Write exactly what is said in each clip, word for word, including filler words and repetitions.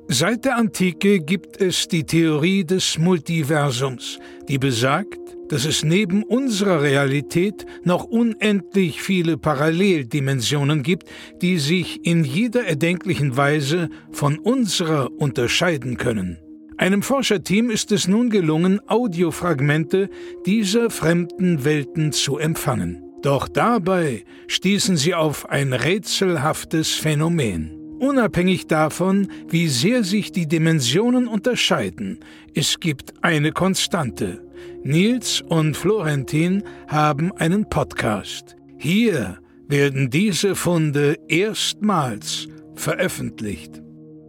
Seit der Antike gibt es die Theorie des Multiversums, die besagt, dass es neben unserer Realität noch unendlich viele Paralleldimensionen gibt, die sich in jeder erdenklichen Weise von unserer unterscheiden können. Einem Forscherteam ist es nun gelungen, Audiofragmente dieser fremden Welten zu empfangen. Doch dabei stießen sie auf ein rätselhaftes Phänomen. Unabhängig davon, wie sehr sich die Dimensionen unterscheiden, es gibt eine Konstante. Nils und Florentin haben einen Podcast. Hier werden diese Funde erstmals veröffentlicht.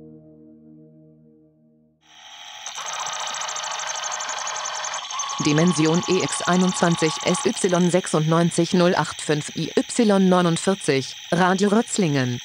Dimension E X einundzwanzig S Y sechs neun null acht fünf I Y neunundvierzig, Radio Rötzlingen.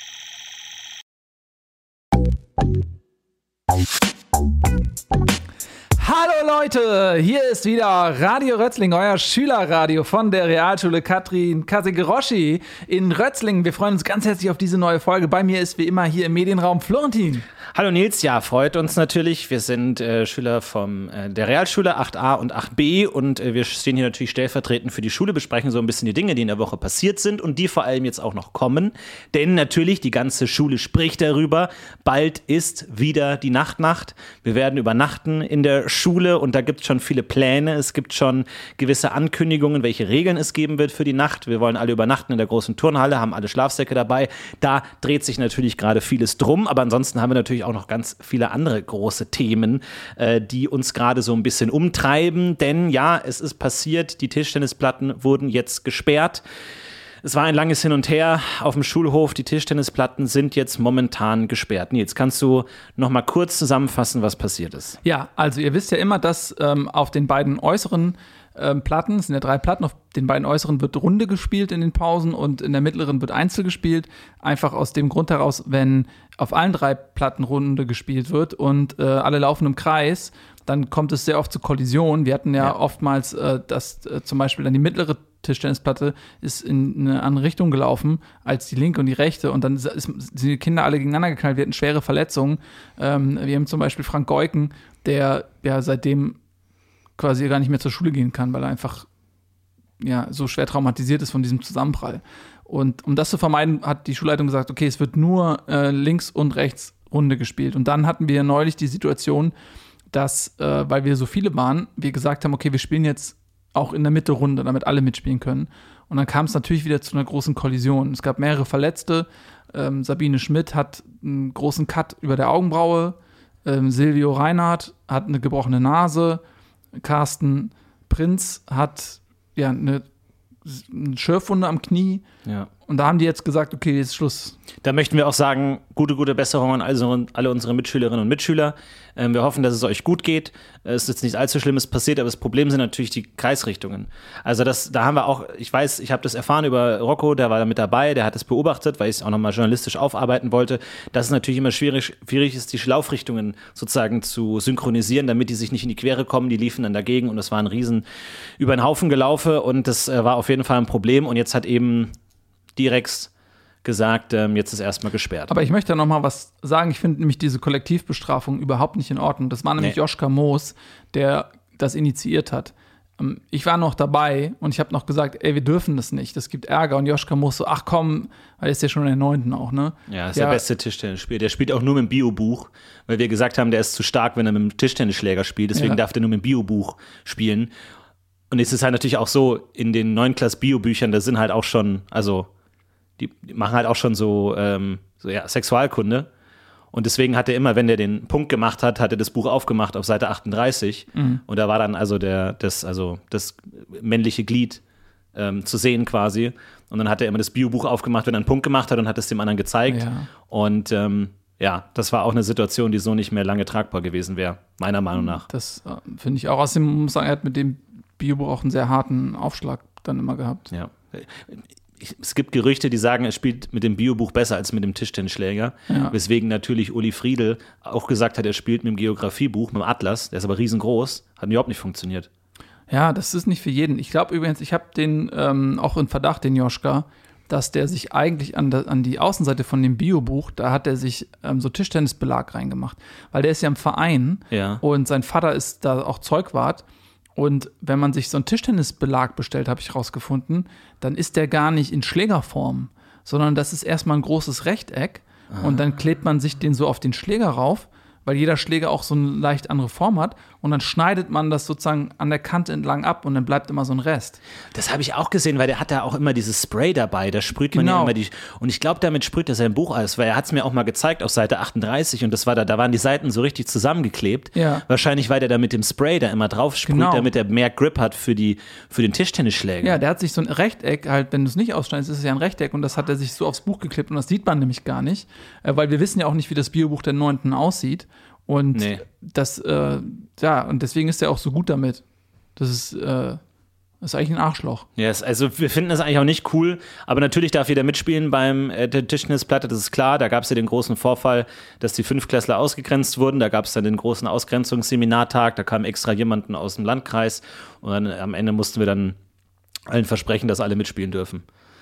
Hallo Leute, hier ist wieder Radio Rötzlingen, euer Schülerradio von der Realschule Katrin Kasegeroschi in Rötzlingen. Wir freuen uns ganz herzlich auf diese neue Folge. Bei mir ist wie immer hier im Medienraum Florentin. Hallo Nils, ja, freut uns natürlich. Wir sind äh, Schüler von äh, der Realschule acht a und acht b und äh, wir stehen hier natürlich stellvertretend für die Schule, besprechen so ein bisschen die Dinge, die in der Woche passiert sind und die vor allem jetzt auch noch kommen. Denn natürlich, die ganze Schule spricht darüber, bald ist wieder die Nachtnacht. Wir werden übernachten in der Schule und da gibt es schon viele Pläne. Es gibt schon gewisse Ankündigungen, welche Regeln es geben wird für die Nacht. Wir wollen alle übernachten in der großen Turnhalle, haben alle Schlafsäcke dabei. Da dreht sich natürlich gerade vieles drum, aber ansonsten haben wir natürlich auch noch ganz viele andere große Themen, äh, die uns gerade so ein bisschen umtreiben. Denn ja, es ist passiert, die Tischtennisplatten wurden jetzt gesperrt. Es war ein langes Hin und Her auf dem Schulhof. Die Tischtennisplatten sind jetzt momentan gesperrt. Nils, kannst du noch mal kurz zusammenfassen, was passiert ist? Ja, also ihr wisst ja immer, dass ähm, auf den beiden äußeren ähm, Platten, es sind ja drei Platten, auf den beiden äußeren wird Runde gespielt in den Pausen und in der mittleren wird Einzel gespielt. Einfach aus dem Grund heraus, wenn auf allen drei Platten Runde gespielt wird und äh, alle laufen im Kreis, dann kommt es sehr oft zu Kollisionen. Wir hatten ja, ja. oftmals, äh, dass äh, zum Beispiel dann die mittlere Tischtennisplatte ist in eine andere Richtung gelaufen als die linke und die rechte und dann ist, sind die Kinder alle gegeneinander geknallt. Wir hatten schwere Verletzungen. Ähm, wir haben zum Beispiel Frank Geuken, der ja seitdem quasi gar nicht mehr zur Schule gehen kann, weil er einfach ja, so schwer traumatisiert ist von diesem Zusammenprall. Und um das zu vermeiden, hat die Schulleitung gesagt, okay, es wird nur äh, links und rechts Runde gespielt. Und dann hatten wir neulich die Situation, dass, äh, weil wir so viele waren, wir gesagt haben, okay, wir spielen jetzt auch in der Mitte Runde, damit alle mitspielen können. Und dann kam es natürlich wieder zu einer großen Kollision. Es gab mehrere Verletzte. Ähm, Sabine Schmidt hat einen großen Cut über der Augenbraue. Ähm, Silvio Reinhardt hat eine gebrochene Nase. Carsten Prinz hat ja eine, eine Schürfwunde am Knie. Ja. Und da haben die jetzt gesagt, okay, jetzt ist Schluss. Da möchten wir auch sagen, gute, gute Besserung an also alle unsere Mitschülerinnen und Mitschüler. Ähm, wir hoffen, dass es euch gut geht. Es ist jetzt nichts allzu Schlimmes passiert, aber das Problem sind natürlich die Kreisrichtungen. Also das, da haben wir auch, ich weiß, ich habe das erfahren über Rocco, der war da mit dabei, der hat es beobachtet, weil ich es auch nochmal journalistisch aufarbeiten wollte, dass es natürlich immer schwierig, schwierig ist, die Laufrichtungen sozusagen zu synchronisieren, damit die sich nicht in die Quere kommen. Die liefen dann dagegen und das war ein riesen über den Haufen gelaufen und das äh, war auf jeden Fall ein Problem. Und jetzt hat eben Direx gesagt, ähm, jetzt ist erstmal gesperrt. Aber ich möchte ja noch mal was sagen. Ich finde nämlich diese Kollektivbestrafung überhaupt nicht in Ordnung. Das war nämlich nee. Joschka Moos, der das initiiert hat. Ähm, ich war noch dabei und ich habe noch gesagt, ey, wir dürfen das nicht, das gibt Ärger. Und Joschka Moos so, ach komm, weil er ist ja schon in der neunten auch, ne? Ja, ist der, der beste Tischtennisspieler. Der spielt auch nur mit dem Biobuch, weil wir gesagt haben, der ist zu stark, wenn er mit dem Tischtennisschläger spielt. Deswegen ja. darf der nur mit dem Biobuch spielen. Und es ist halt natürlich auch so, in den Neunklas-Bio-Büchern, da sind halt auch schon, also Die, die machen halt auch schon so, ähm, so ja, Sexualkunde. Und deswegen hat er immer, wenn der den Punkt gemacht hat, hat er das Buch aufgemacht auf Seite achtunddreißig. Mhm. Und da war dann also der, das, also das männliche Glied ähm, zu sehen quasi. Und dann hat er immer das Biobuch aufgemacht, wenn er einen Punkt gemacht hat und hat es dem anderen gezeigt. Ja. Und ähm, ja, das war auch eine Situation, die so nicht mehr lange tragbar gewesen wäre, meiner Meinung nach. Das äh, finde ich auch. Außerdem muss ich sagen, er hat mit dem Biobuch auch einen sehr harten Aufschlag dann immer gehabt. Ja. Es gibt Gerüchte, die sagen, er spielt mit dem Biobuch besser als mit dem Tischtennisschläger. Ja. Weswegen natürlich Uli Friedl auch gesagt hat, er spielt mit dem Geografiebuch, mit dem Atlas. Der ist aber riesengroß. Hat überhaupt nicht funktioniert. Ja, das ist nicht für jeden. Ich glaube übrigens, ich habe den ähm, auch in Verdacht, den Joschka, dass der sich eigentlich an, der, an die Außenseite von dem Biobuch, da hat er sich ähm, so Tischtennisbelag reingemacht. Weil der ist ja im Verein Ja. und sein Vater ist da auch Zeugwart. Und wenn man sich so einen Tischtennisbelag bestellt, habe ich rausgefunden, dann ist der gar nicht in Schlägerform, sondern das ist erstmal ein großes Rechteck ah. und dann klebt man sich den so auf den Schläger rauf, weil jeder Schläger auch so eine leicht andere Form hat und dann schneidet man das sozusagen an der Kante entlang ab und dann bleibt immer so ein Rest. Das habe ich auch gesehen, weil der hat da auch immer dieses Spray dabei, da sprüht man Genau. ja immer die, und ich glaube, damit sprüht er sein Buch alles, weil er hat es mir auch mal gezeigt auf Seite achtunddreißig und das war da, da waren die Seiten so richtig zusammengeklebt. Ja. Wahrscheinlich, weil der da mit dem Spray da immer drauf sprüht, Genau. damit er mehr Grip hat für, die, für den Tischtennisschläger. Ja, der hat sich so ein Rechteck, halt, wenn du es nicht ausschneidest, ist es ja ein Rechteck und das hat er sich so aufs Buch geklebt und das sieht man nämlich gar nicht, äh, weil wir wissen ja auch nicht, wie das Biobuch der Neunten aussieht. Und Nee. das, äh, ja, und deswegen ist er auch so gut damit. Das ist, äh, ist eigentlich ein Arschloch. Yes, also wir finden das eigentlich auch nicht cool, aber natürlich darf jeder mitspielen beim äh, der Tischtennisplatte, das ist klar. Da gab es ja den großen Vorfall, dass die Fünftklässler ausgegrenzt wurden. Da gab es dann den großen Ausgrenzungsseminartag, da kam extra jemanden aus dem Landkreis und dann am Ende mussten wir dann allen versprechen, dass alle mitspielen dürfen.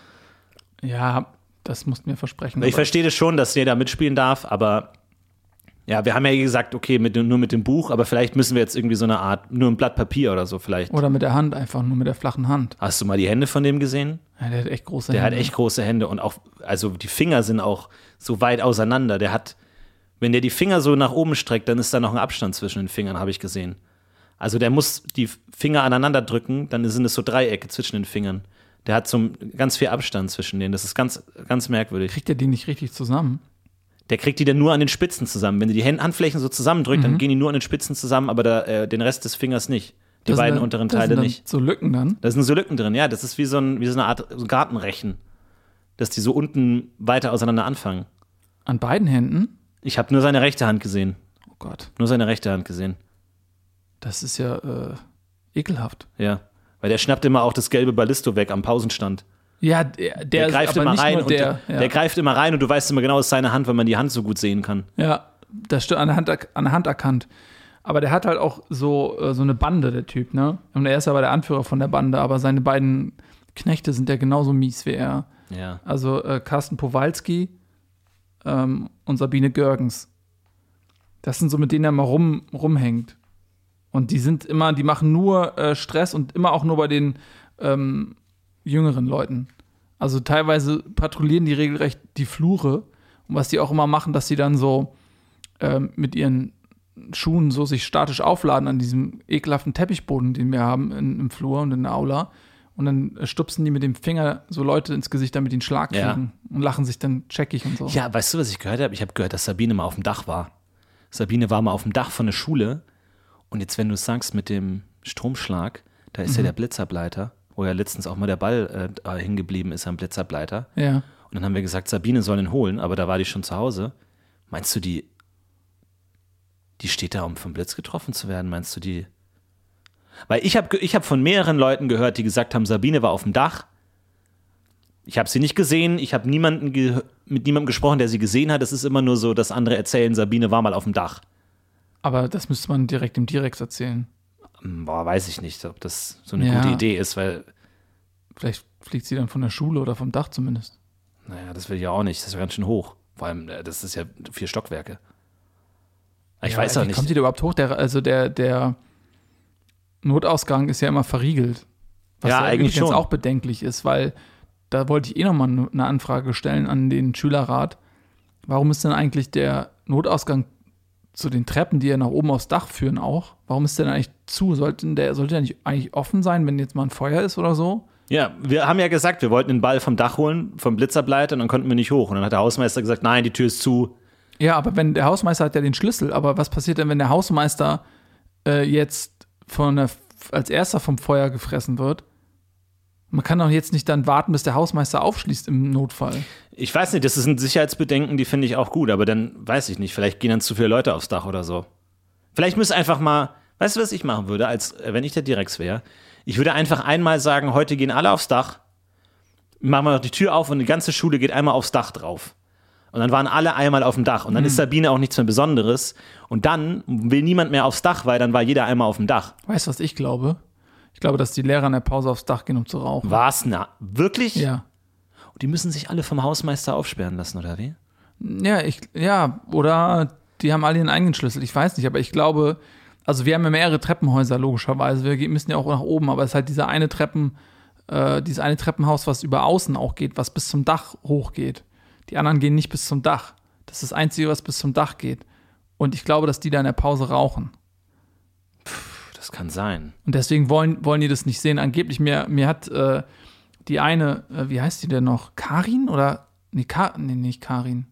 Ja, das mussten wir versprechen. Ich aber- verstehe das schon, dass jeder mitspielen darf, aber ja, wir haben ja gesagt, okay, mit, nur mit dem Buch, aber vielleicht müssen wir jetzt irgendwie so eine Art, nur ein Blatt Papier oder so vielleicht. Oder mit der Hand, einfach nur mit der flachen Hand. Hast du mal die Hände von dem gesehen? Ja, der hat echt große Der Hände. hat echt große Hände und auch, also die Finger sind auch so weit auseinander. Der hat, wenn der die Finger so nach oben streckt, dann ist da noch ein Abstand zwischen den Fingern, habe ich gesehen. Also der muss die Finger aneinander drücken, dann sind es so Dreiecke zwischen den Fingern. Der hat so ganz viel Abstand zwischen denen. Das ist ganz, ganz merkwürdig. Kriegt er die nicht richtig zusammen? Der kriegt die dann nur an den Spitzen zusammen. Wenn du die Hand- Handflächen so zusammendrückt, Mhm. dann gehen die nur an den Spitzen zusammen, aber da, äh, den Rest des Fingers nicht. Die Das sind beiden dann- unteren das sind Teile dann nicht. So Lücken dann? Da sind so Lücken drin, ja. Das ist wie so, ein, wie so eine Art so Gartenrechen. Dass die so unten weiter auseinander anfangen. An beiden Händen? Ich habe nur seine rechte Hand gesehen. Oh Gott, Nur seine rechte Hand gesehen. das ist ja äh, ekelhaft. Ja. Weil der schnappt immer auch das gelbe Ballisto weg am Pausenstand. Ja, der, der, Der, ist greift aber immer nicht rein nur und der, der, ja. der greift immer rein und du weißt immer genau, es ist seine Hand, weil man die Hand so gut sehen kann. Ja, das stimmt, an der Hand, an der Hand erkannt. Aber der hat halt auch so, äh, so eine Bande, der Typ, ne? Und er ist aber der Anführer von der Bande, aber seine beiden Knechte sind ja genauso mies wie er. Ja. Also äh, Carsten Powalski ähm, und Sabine Görgens. Das sind so, mit denen er mal rum, rumhängt. Und die sind immer, die machen nur äh, Stress und immer auch nur bei den ähm, jüngeren Leuten. Also teilweise patrouillieren die regelrecht die Flure. Und was die auch immer machen, dass sie dann so ähm, mit ihren Schuhen so sich statisch aufladen an diesem ekelhaften Teppichboden, den wir haben in, im Flur und in der Aula. Und dann äh, stupsen die mit dem Finger so Leute ins Gesicht, damit die einen Schlag Ja. kriegen. Und lachen sich dann checkig und so. Ja, weißt du, was ich gehört habe? Ich habe gehört, dass Sabine mal auf dem Dach war. Sabine war mal auf dem Dach von der Schule. Und jetzt, wenn du es sagst mit dem Stromschlag, da ist Mhm. ja der Blitzableiter, wo ja letztens auch mal der Ball äh, hingeblieben ist am Blitzableiter. Ja. Und dann haben wir gesagt, Sabine soll ihn holen, aber da war die schon zu Hause. Meinst du, die, die steht da, um vom Blitz getroffen zu werden? Meinst du, die. Weil ich habe ich hab von mehreren Leuten gehört, die gesagt haben, Sabine war auf dem Dach. Ich habe sie nicht gesehen, ich habe niemanden ge- mit niemandem gesprochen, der sie gesehen hat. Es ist immer nur so, dass andere erzählen, Sabine war mal auf dem Dach. Aber das müsste man direkt im Direx erzählen. Boah, weiß ich nicht, ob das so eine Ja. gute Idee ist, weil, Vielleicht fliegt sie dann von der Schule oder vom Dach zumindest. naja, das will ich ja auch nicht. Das ist ja ganz schön hoch. Vor allem, äh, das ist ja vier Stockwerke. Ich Ja, weiß auch wie nicht. Kommt die da überhaupt hoch? Der, also der, der Notausgang ist ja immer verriegelt. Was Ja, eigentlich übrigens schon. auch bedenklich ist, weil da wollte ich eh nochmal eine Anfrage stellen an den Schülerrat. Warum ist denn eigentlich der Notausgang zu den Treppen, die ja nach oben aufs Dach führen, auch? Warum ist der denn eigentlich zu? Sollte der, sollte der nicht eigentlich offen sein, wenn jetzt mal ein Feuer ist oder so? Ja, wir haben ja gesagt, wir wollten den Ball vom Dach holen, vom Blitzableiter, und dann konnten wir nicht hoch. Und dann hat der Hausmeister gesagt, nein, die Tür ist zu. Ja, aber wenn der Hausmeister hat ja den Schlüssel, aber was passiert denn, wenn der Hausmeister äh, jetzt von der, als erster vom Feuer gefressen wird? Man kann doch jetzt nicht dann warten, bis der Hausmeister aufschließt im Notfall. Ich weiß nicht, das sind Sicherheitsbedenken, die finde ich auch gut, aber dann weiß ich nicht, vielleicht gehen dann zu viele Leute aufs Dach oder so. Vielleicht müsste einfach mal, weißt du, was ich machen würde, als äh, wenn ich der Direx wäre? Ich würde einfach einmal sagen, heute gehen alle aufs Dach, machen wir noch die Tür auf und die ganze Schule geht einmal aufs Dach drauf. Und dann waren alle einmal auf dem Dach. Und dann ist Sabine auch nichts mehr Besonderes. Und dann will niemand mehr aufs Dach, weil dann war jeder einmal auf dem Dach. Weißt du, was ich glaube? Ich glaube, dass die Lehrer in der Pause aufs Dach gehen, um zu rauchen. War's na? Wirklich? Ja. Und die müssen sich alle vom Hausmeister aufsperren lassen, oder wie? Ja, ich, ja, oder die haben alle ihren eigenen Schlüssel, ich weiß nicht, aber ich glaube, also wir haben ja mehrere Treppenhäuser, logischerweise, wir müssen ja auch nach oben, aber es ist halt dieser eine Treppen, äh, dieses eine Treppenhaus, was über außen auch geht, was bis zum Dach hochgeht. Die anderen gehen nicht bis zum Dach. Das ist das Einzige, was bis zum Dach geht. Und ich glaube, dass die da in der Pause rauchen. Puh, das kann sein. Und deswegen wollen, wollen die das nicht sehen. Angeblich, mir, mir hat äh, die eine, äh, wie heißt die denn noch? Karin oder? Nee, Ka- nee nicht Karin.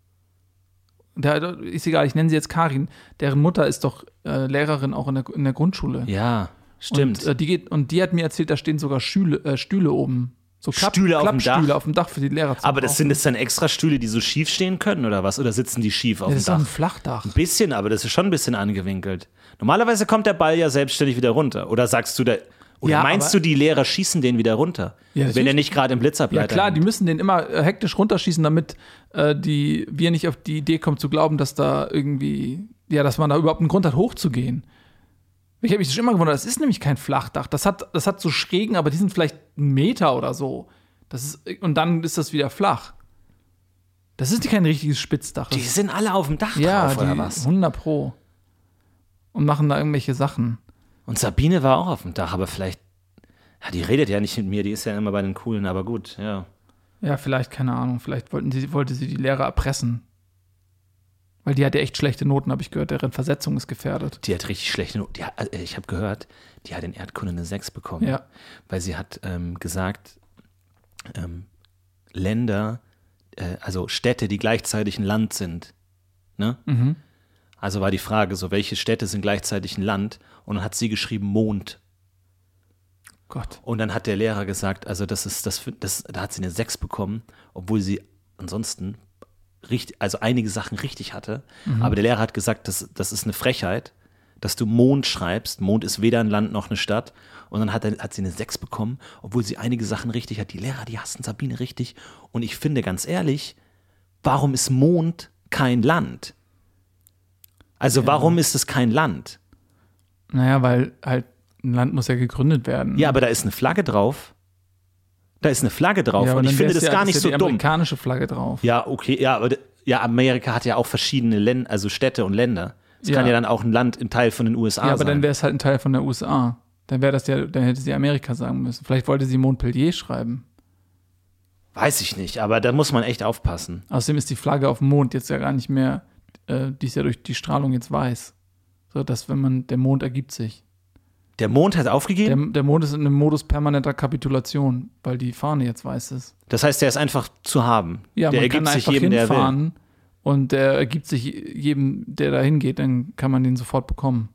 Der, ist egal, ich nenne sie jetzt Karin. Deren Mutter ist doch äh, Lehrerin auch in der, in der Grundschule. Ja, stimmt. Und, äh, die geht, und die hat mir erzählt, da stehen sogar Stühle, äh, Stühle oben. So Klapp, Stühle auf dem Klappstühle Dach? auf dem Dach für die Lehrer zu Aber das brauchen. sind das dann extra Stühle, die so schief stehen können, oder was? Oder sitzen die schief auf Ja, dem das ist doch Dach? ein Flachdach. Ein bisschen, aber das ist schon ein bisschen angewinkelt. Normalerweise kommt der Ball ja selbstständig wieder runter. Oder sagst du da, oder Ja, meinst aber- du, die Lehrer schießen den wieder runter? Ja, wenn natürlich. er nicht gerade im Blitzableiter Ja klar, die hängt? müssen den immer äh, hektisch runterschießen, damit äh, die, wir nicht auf die Idee kommen zu glauben, dass da irgendwie, ja, dass man da überhaupt einen Grund hat, hochzugehen. Ich habe mich schon immer gewundert, das ist nämlich kein Flachdach. Das hat, das hat so Schrägen, aber die sind vielleicht einen Meter oder so. Das ist, und dann ist das wieder flach. Das ist kein richtiges Spitzdach. Das Die sind alle auf dem Dach ja, drauf, oder die was? hundert Pro. Und machen da irgendwelche Sachen. Und Sabine war auch auf dem Dach, aber vielleicht, ja, die redet ja nicht mit mir, die ist ja immer bei den Coolen, aber gut, ja. Ja, vielleicht, keine Ahnung. Vielleicht wollten sie, wollte sie die Lehrer erpressen. Weil die hat ja echt schlechte Noten, habe ich gehört. Deren Versetzung ist gefährdet. Die hat richtig schlechte Noten. Die hat, äh, ich habe gehört, die hat in Erdkunde eine sechs bekommen. Ja. Weil sie hat ähm, gesagt, ähm, Länder, äh, also Städte, die gleichzeitig ein Land sind. Ne? Mhm. Also war die Frage, so welche Städte sind gleichzeitig ein Land? Und dann hat sie geschrieben Mond. Gott. Und dann hat der Lehrer gesagt, also das ist das, das da hat sie eine sechs bekommen, obwohl sie ansonsten richtig, also einige Sachen richtig hatte. Mhm. Aber der Lehrer hat gesagt, das, das ist eine Frechheit, dass du Mond schreibst. Mond ist weder ein Land noch eine Stadt. Und dann hat, er, hat sie eine sechs bekommen, obwohl sie einige Sachen richtig hat. Die Lehrer, die hassen Sabine richtig. Und ich finde ganz ehrlich, warum ist Mond kein Land? Also Ja. warum ist es kein Land? Naja, weil halt ein Land muss ja gegründet werden. Ja, aber da ist eine Flagge drauf. Da ist eine Flagge drauf. Ja, aber und ich dann finde wär's das ja, gar nicht ist so ja die dumm. amerikanische Flagge drauf. Ja, okay, ja, aber d- ja, Amerika hat ja auch verschiedene Länder, also Städte und Länder. Es Ja. kann ja dann auch ein Land, ein Teil von den U S A Ja, aber sein. dann wäre es halt ein Teil von der U S A. Dann wäre das ja, dann hätte sie Amerika sagen müssen. Vielleicht wollte sie Montpellier schreiben. Weiß ich nicht, aber da muss man echt aufpassen. Außerdem ist die Flagge auf dem Mond jetzt ja gar nicht mehr, äh, die ist ja durch die Strahlung jetzt weiß. So, dass wenn man, der Mond ergibt sich. Der Mond hat aufgegeben? Der, der Mond ist in einem Modus permanenter Kapitulation, weil die Fahne jetzt weiß ist. Das heißt, der ist einfach zu haben. Ja, der man kann ergibt sich einfach jedem, der will. hinfahren und der ergibt sich jedem, der da hingeht, dann kann man den sofort bekommen.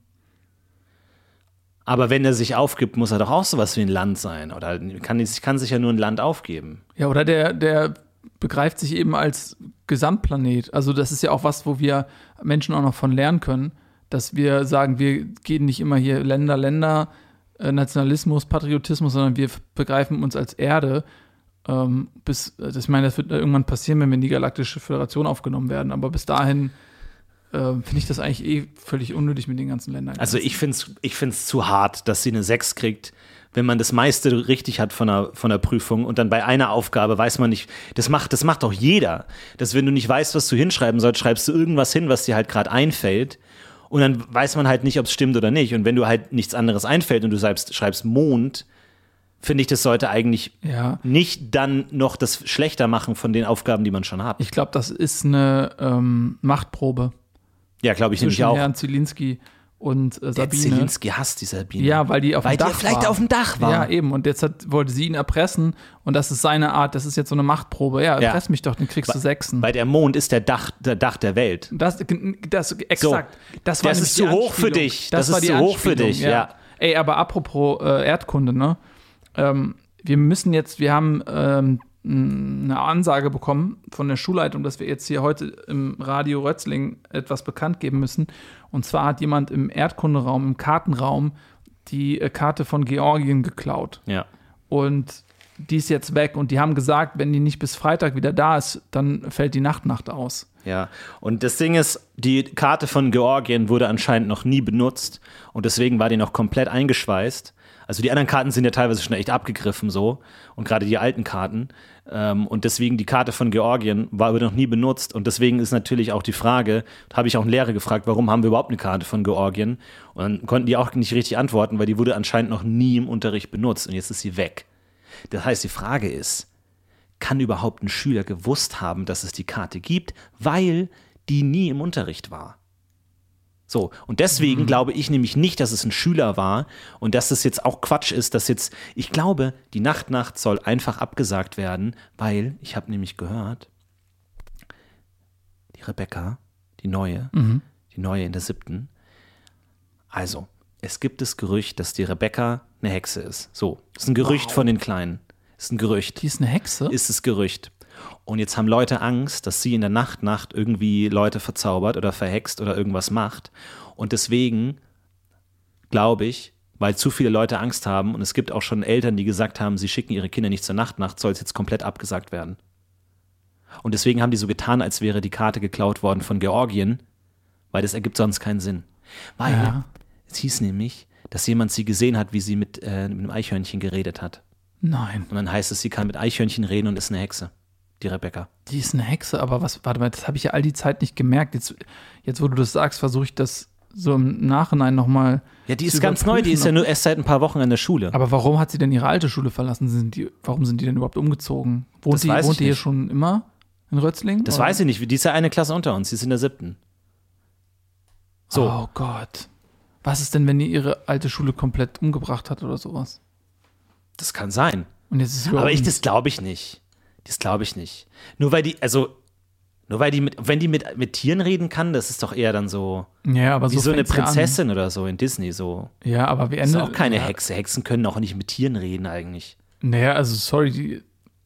Aber wenn er sich aufgibt, muss er doch auch sowas wie ein Land sein. Oder kann, kann sich ja nur ein Land aufgeben. Ja, oder der, der begreift sich eben als Gesamtplanet. Also das ist ja auch was, wo wir Menschen auch noch von lernen können, dass wir sagen, wir gehen nicht immer hier Länder, Länder, äh, Nationalismus, Patriotismus, sondern wir begreifen uns als Erde. Ähm, bis, also ich meine, das wird irgendwann passieren, wenn wir in die Galaktische Föderation aufgenommen werden. Aber bis dahin äh, finde ich das eigentlich eh völlig unnötig mit den ganzen Ländern. Also ich finde es ich find's zu hart, dass sie eine sechs kriegt, wenn man das meiste richtig hat von der, von der Prüfung und dann bei einer Aufgabe weiß man nicht, das macht, das macht doch jeder. Dass wenn du nicht weißt, was du hinschreiben sollst, schreibst du irgendwas hin, was dir halt gerade einfällt und dann weiß man halt nicht, ob es stimmt oder nicht. Und wenn du halt nichts anderes einfällt und du schreibst, schreibst Mond, finde ich, das sollte eigentlich Ja. nicht dann noch das schlechter machen von den Aufgaben, die man schon hat. Ich glaube, das ist eine ähm, Machtprobe Ja, glaube ich nämlich zwischen auch. Herrn Zielinski und äh, Der Sabine. Zielinski hasst die Sabine. Ja, weil die auf Weil dem die Dach vielleicht war. auf dem Dach war. Ja, eben. Und jetzt hat, wollte sie ihn erpressen. Und das ist seine Art. Das ist jetzt so eine Machtprobe. Ja, Ja. erpress mich doch, dann kriegst du Sechsen. Weil der Mond ist der Dach, der Dach der Welt. Das, das, exakt. Das, war Das nämlich ist die zu hoch für Anspielung. dich. Das, Das war ist die zu hoch für Anspielung, dich, ja. Ey, aber apropos äh, Erdkunde, ne? Ähm, wir müssen jetzt, wir haben ähm, eine Ansage bekommen von der Schulleitung, dass wir jetzt hier heute im Radio Rötzling etwas bekannt geben müssen. Und zwar hat jemand im Erdkunderaum, im Kartenraum, die äh, Karte von Georgien geklaut. Ja. Und die ist jetzt weg. Und die haben gesagt, wenn die nicht bis Freitag wieder da ist, dann fällt die Nachtnacht aus. Ja, und das Ding ist, die Karte von Georgien wurde anscheinend noch nie benutzt und deswegen war die noch komplett eingeschweißt. Also die anderen Karten sind ja teilweise schon echt abgegriffen so und gerade die alten Karten. Ähm, und deswegen die Karte von Georgien war aber noch nie benutzt. Und deswegen ist natürlich auch die Frage, da habe ich auch einen Lehrer gefragt, warum haben wir überhaupt eine Karte von Georgien? Und dann konnten die auch nicht richtig antworten, weil die wurde anscheinend noch nie im Unterricht benutzt und jetzt ist sie weg. Das heißt, die Frage ist, kann überhaupt ein Schüler gewusst haben, dass es die Karte gibt, weil die nie im Unterricht war? So, und deswegen mhm. glaube ich nämlich nicht, dass es ein Schüler war und dass es jetzt auch Quatsch ist, dass jetzt, ich glaube, die Nacht-Nacht soll einfach abgesagt werden, weil, ich habe nämlich gehört, die Rebecca, die Neue, mhm. die Neue in der siebten, also, es gibt das Gerücht, dass die Rebecca eine Hexe ist. So, das ist ein Gerücht wow. von den Kleinen. Das ist ein Gerücht. Die ist eine Hexe? Ist das Gerücht. Und jetzt haben Leute Angst, dass sie in der Nacht-Nacht irgendwie Leute verzaubert oder verhext oder irgendwas macht. Und deswegen glaube ich, weil zu viele Leute Angst haben und es gibt auch schon Eltern, die gesagt haben, sie schicken ihre Kinder nicht zur Nacht-Nacht, soll es jetzt komplett abgesagt werden. Und deswegen haben die so getan, als wäre die Karte geklaut worden von Georgien, weil das ergibt sonst keinen Sinn. Weil ja. es hieß nämlich, dass jemand sie gesehen hat, wie sie mit, äh, mit einem Eichhörnchen geredet hat. Nein. Und dann heißt es, sie kann mit Eichhörnchen reden und ist eine Hexe. Die Rebecca. Die ist eine Hexe, aber was, warte mal, das habe ich ja all die Zeit nicht gemerkt. Jetzt, jetzt wo du das sagst, versuche ich das so im Nachhinein nochmal. Ja, die ist ganz neu, die ist ja nur erst seit ein paar Wochen an der Schule. Aber warum hat sie denn ihre alte Schule verlassen? Sind die, warum sind die denn überhaupt umgezogen? Wohnt das die, weiß wohnt ich die hier nicht. schon immer in Rötzlingen? Das oder? weiß ich nicht, die ist ja eine Klasse unter uns, die ist in der siebten. So. Oh Gott. Was ist denn, wenn die ihre alte Schule komplett umgebracht hat oder sowas? Das kann sein. Und jetzt ist sie aber ich, das glaube ich nicht. Das glaube ich nicht. Nur weil die, also, nur weil die mit, wenn die mit, mit Tieren reden kann, das ist doch eher dann so, ja, aber wie so, so eine fängt's ja Prinzessin oder so in Disney so. Ja, aber wie Das ist endet auch keine ja. Hexe. Hexen können auch nicht mit Tieren reden eigentlich. Naja, also sorry, die,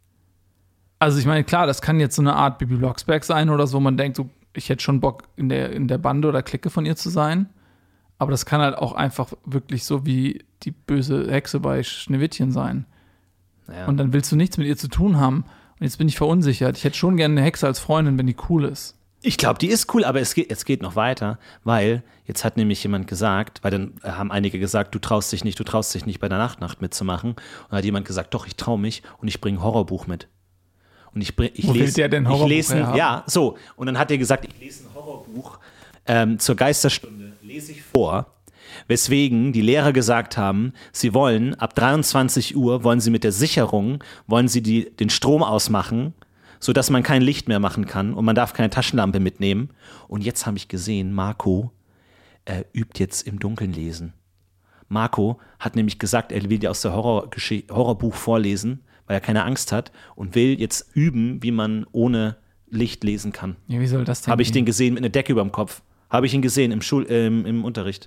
also ich meine, klar, das kann jetzt so eine Art Bibi Blocksberg sein oder so, man denkt so, ich hätte schon Bock in der, in der Bande oder Clique von ihr zu sein, aber das kann halt auch einfach wirklich so wie die böse Hexe bei Schneewittchen sein. Ja. Und dann willst du nichts mit ihr zu tun haben. Und jetzt bin ich verunsichert. Ich hätte schon gerne eine Hexe als Freundin, wenn die cool ist. Ich glaube, die ist cool, aber es geht, es geht noch weiter, weil jetzt hat nämlich jemand gesagt, weil dann haben einige gesagt, du traust dich nicht, du traust dich nicht bei der Nacht-Nacht mitzumachen. Und dann hat jemand gesagt, doch, ich traue mich und ich bringe ein Horrorbuch mit. Und ich, bring, ich Wo lese, will der denn Horrorbuch ich lese, herhaben? Ja, so. Und dann hat er gesagt, ich lese ein Horrorbuch ähm, zur Geisterstunde, lese ich vor. Weswegen die Lehrer gesagt haben, sie wollen ab dreiundzwanzig Uhr, wollen sie mit der Sicherung, wollen sie die, den Strom ausmachen, sodass man kein Licht mehr machen kann und man darf keine Taschenlampe mitnehmen. Und jetzt habe ich gesehen, Marco äh, übt jetzt im Dunkeln lesen. Marco hat nämlich gesagt, er will dir aus der Horrorgesch- Horrorbuch vorlesen, weil er keine Angst hat und will jetzt üben, wie man ohne Licht lesen kann. Ja, wie soll das denn Habe ich gehen? den gesehen mit einer Decke über dem Kopf. Habe ich ihn gesehen im, Schul- äh, im, im Unterricht.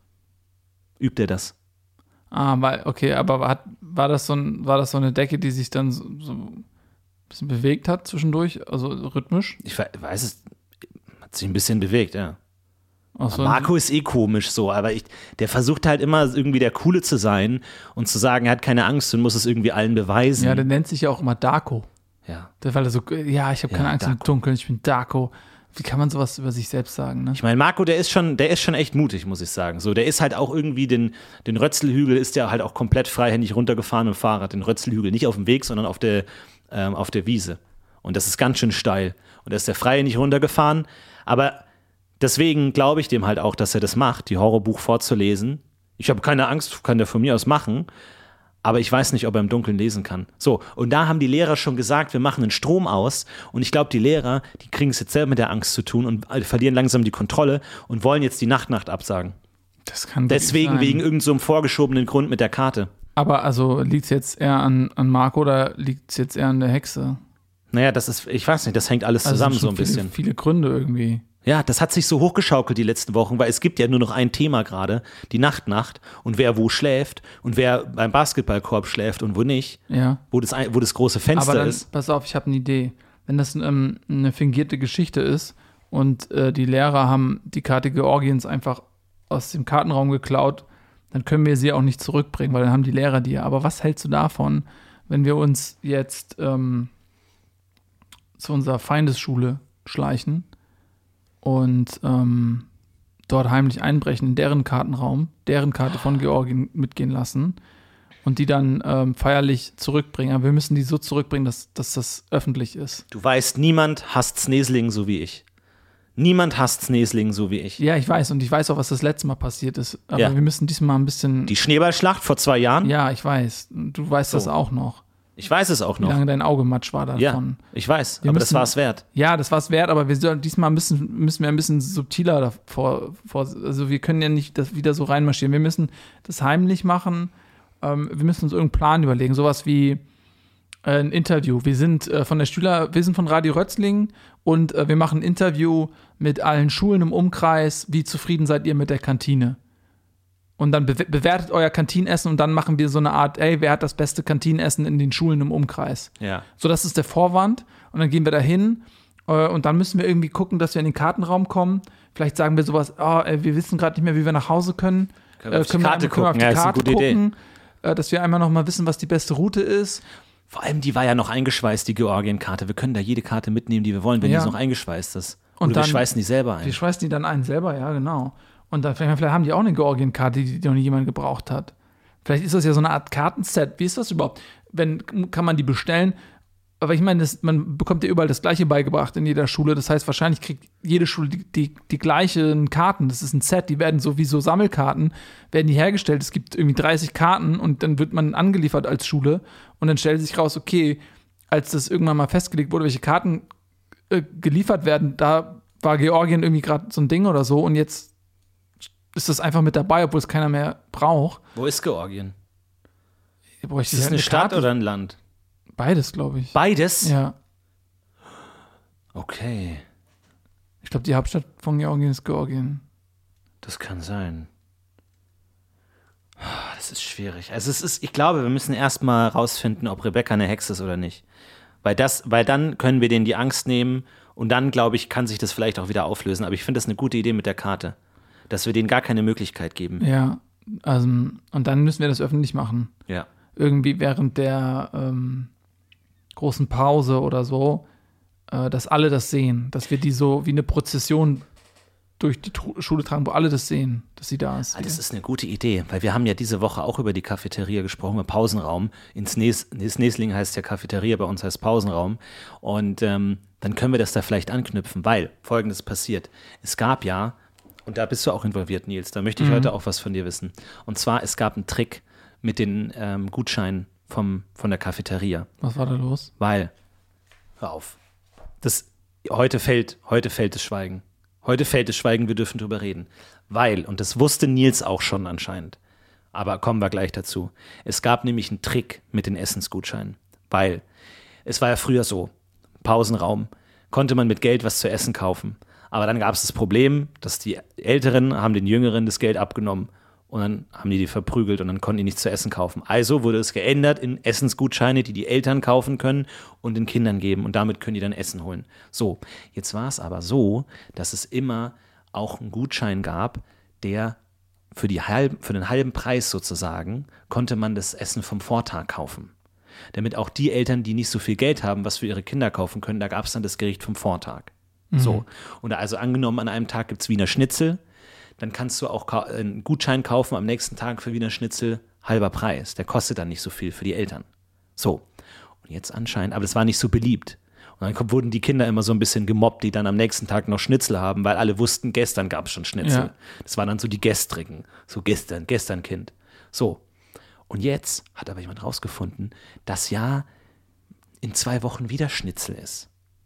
Übt er das? Ah, weil, okay, aber hat, war, das so ein, war das so eine Decke, die sich dann so, so ein bisschen bewegt hat zwischendurch, also rhythmisch? Ich weiß es, hat sich ein bisschen bewegt, ja. Ach so, Marco ist eh komisch so, aber ich, der versucht halt immer irgendwie der Coole zu sein und zu sagen, er hat keine Angst und muss es irgendwie allen beweisen. Ja, der nennt sich ja auch immer Darko. Ja. Der, weil er so, ja, ich habe keine Ja, Angst Darko. im Dunkeln, ich bin Darko. Wie kann man sowas über sich selbst sagen, ne? Ich meine, Marco, der ist schon, der ist schon echt mutig, muss ich sagen. So, der ist halt auch irgendwie den, den Rötzelhügel ist der halt auch komplett freihändig runtergefahren mit dem Fahrrad. Den Rötzelhügel nicht auf dem Weg, sondern auf der, ähm, auf der Wiese. Und das ist ganz schön steil. Und da ist der freihändig runtergefahren. Aber deswegen glaube ich dem halt auch, dass er das macht, die Horrorbuch vorzulesen. Ich habe keine Angst, kann der von mir aus machen. Aber ich weiß nicht, ob er im Dunkeln lesen kann. So, und da haben die Lehrer schon gesagt, wir machen den Strom aus. Und ich glaube, die Lehrer, die kriegen es jetzt selber mit der Angst zu tun und verlieren langsam die Kontrolle und wollen jetzt die Nacht-Nacht absagen. Das kann Deswegen sein. wegen irgendeinem so einem vorgeschobenen Grund mit der Karte. Aber also liegt es jetzt eher an, an Marco oder liegt es jetzt eher an der Hexe? Naja, das ist, ich weiß nicht, das hängt alles Also zusammen sind so schon ein bisschen. Viele, viele Gründe irgendwie. Ja, das hat sich so hochgeschaukelt die letzten Wochen, weil es gibt ja nur noch ein Thema gerade, die Nacht-Nacht und wer wo schläft und wer beim Basketballkorb schläft und wo nicht, Ja. wo das, ein- wo das große Fenster Aber dann, ist. pass auf, ich habe eine Idee. Wenn das ähm, eine fingierte Geschichte ist und äh, die Lehrer haben die Karte Georgiens einfach aus dem Kartenraum geklaut, dann können wir sie auch nicht zurückbringen, weil dann haben die Lehrer die ja. Aber was hältst du davon, wenn wir uns jetzt ähm, zu unserer Feindesschule schleichen und ähm, dort heimlich einbrechen in deren Kartenraum, deren Karte von Georgien mitgehen lassen und die dann ähm, feierlich zurückbringen. Aber wir müssen die so zurückbringen, dass, dass das öffentlich ist. Du weißt, niemand hasst Sneseling so wie ich. Niemand hasst Sneseling so wie ich. Ja, ich weiß. Und ich weiß auch, was das letzte Mal passiert ist. Aber Ja. wir müssen diesmal ein bisschen... Die Schneeballschlacht vor zwei Jahren? Ja, ich weiß. Du weißt So. das auch noch. Ich weiß es auch Wie noch. lange dein Auge matsch war davon. Ja, ich weiß. Wir aber das müssen- war es wert. Ja, das war es wert, aber wir sollen, diesmal müssen, müssen wir ein bisschen subtiler davor. Vor, also wir können ja nicht das wieder so reinmarschieren. Wir müssen das heimlich machen. Ähm, wir müssen uns irgendeinen Plan überlegen. Sowas wie äh, ein Interview. Wir sind äh, von der Schüler, wir sind von Radio Rötzling und äh, wir machen ein Interview mit allen Schulen im Umkreis. Wie zufrieden seid ihr mit der Kantine? Und dann be- bewertet euer Kantinenessen und dann machen wir so eine Art, ey, wer hat das beste Kantinenessen in den Schulen im Umkreis? Ja. So, das ist der Vorwand. Und dann gehen wir da hin äh, und dann müssen wir irgendwie gucken, dass wir in den Kartenraum kommen. Vielleicht sagen wir sowas, oh, ey, wir wissen gerade nicht mehr, wie wir nach Hause können. Können wir auf die können Karte einmal- können wir auf gucken? die Ja, ist eine Karte gute Idee. gucken, äh, dass wir einmal noch mal wissen, was die beste Route ist. Vor allem, die war ja noch eingeschweißt, die Georgien-Karte. Wir können da jede Karte mitnehmen, die wir wollen, wenn Ja. die noch eingeschweißt ist. Und Oder wir dann- schweißen die selber ein. Wir schweißen die dann ein selber, ja, genau. Und dann vielleicht, vielleicht haben die auch eine Georgien-Karte, die, die noch nie jemand gebraucht hat. Vielleicht ist das ja so eine Art Kartenset. Wie ist das überhaupt? Wenn, kann man die bestellen? Aber ich meine, das, man bekommt ja überall das Gleiche beigebracht in jeder Schule. Das heißt, wahrscheinlich kriegt jede Schule die, die, die gleichen Karten. Das ist ein Set. Die werden so wie so Sammelkarten, werden die hergestellt. Es gibt irgendwie dreißig Karten und dann wird man angeliefert als Schule. Und dann stellt sich raus, okay, als das irgendwann mal festgelegt wurde, welche Karten äh, geliefert werden, da war Georgien irgendwie gerade so ein Ding oder so. Und jetzt ist das einfach mit dabei, obwohl es keiner mehr braucht. Wo ist Georgien? Ist Ist das eine Stadt oder ein Land? Beides, glaube ich. Beides? Ja. Okay, Ich glaube, die Hauptstadt von Georgien ist Georgien. das kann sein. Das ist schwierig. Also es ist, ich glaube, wir müssen erstmal rausfinden, ob Rebecca eine Hexe ist oder nicht. Weil das, weil dann können wir denen die Angst nehmen und dann, glaube ich, kann sich das vielleicht auch wieder auflösen. Aber ich finde das eine gute Idee mit der Karte. Dass wir denen gar keine Möglichkeit geben. Ja. Also, und dann müssen wir das öffentlich machen. Ja. Irgendwie während der ähm, großen Pause oder so, äh, dass alle das sehen. Dass wir die so wie eine Prozession durch die Tru- Schule tragen, wo alle das sehen, dass sie da ist. Ah, das ist eine gute Idee, weil wir haben ja diese Woche auch über die Cafeteria gesprochen, im Pausenraum. In Snes, Snesling heißt ja Cafeteria, bei uns heißt Pausenraum. Und ähm, dann können wir das da vielleicht anknüpfen, weil Folgendes passiert. Es gab ja, und da bist du auch involviert, Nils, da möchte ich Mhm. heute auch was von dir wissen. Und zwar, es gab einen Trick mit den ähm, Gutscheinen vom, von der Cafeteria. Was war da los? Weil, hör auf, das, heute fällt, heute fällt das Schweigen. Heute fällt das Schweigen, wir dürfen drüber reden. Weil, und das wusste Nils auch schon anscheinend, aber kommen wir gleich dazu. Es gab nämlich einen Trick mit den Essensgutscheinen. Weil, es war ja früher so, Pausenraum, konnte man mit Geld was zu essen kaufen. Aber dann gab es das Problem, dass die Älteren haben den Jüngeren das Geld abgenommen und dann haben die die verprügelt und dann konnten die nichts zu essen kaufen. Also wurde es geändert in Essensgutscheine, die die Eltern kaufen können und den Kindern geben und damit können die dann Essen holen. So, jetzt war es aber so, dass es immer auch einen Gutschein gab, der für, die halb, für den halben Preis sozusagen konnte man das Essen vom Vortag kaufen. Damit auch die Eltern, die nicht so viel Geld haben, was für ihre Kinder kaufen können, da gab es dann das Gericht vom Vortag. So, und also angenommen, an einem Tag gibt es Wiener Schnitzel, dann kannst du auch ka- einen Gutschein kaufen am nächsten Tag für Wiener Schnitzel, halber Preis. Der kostet dann nicht so viel für die Eltern. So, und jetzt anscheinend, aber das war nicht so beliebt. Und dann kommt, wurden die Kinder immer so ein bisschen gemobbt, die dann am nächsten Tag noch Schnitzel haben, weil alle wussten, gestern gab es schon Schnitzel. Ja. Das waren dann so die Gestrigen, so gestern, gestern Kind. So, und jetzt hat aber jemand rausgefunden, dass ja in zwei Wochen wieder Schnitzel ist.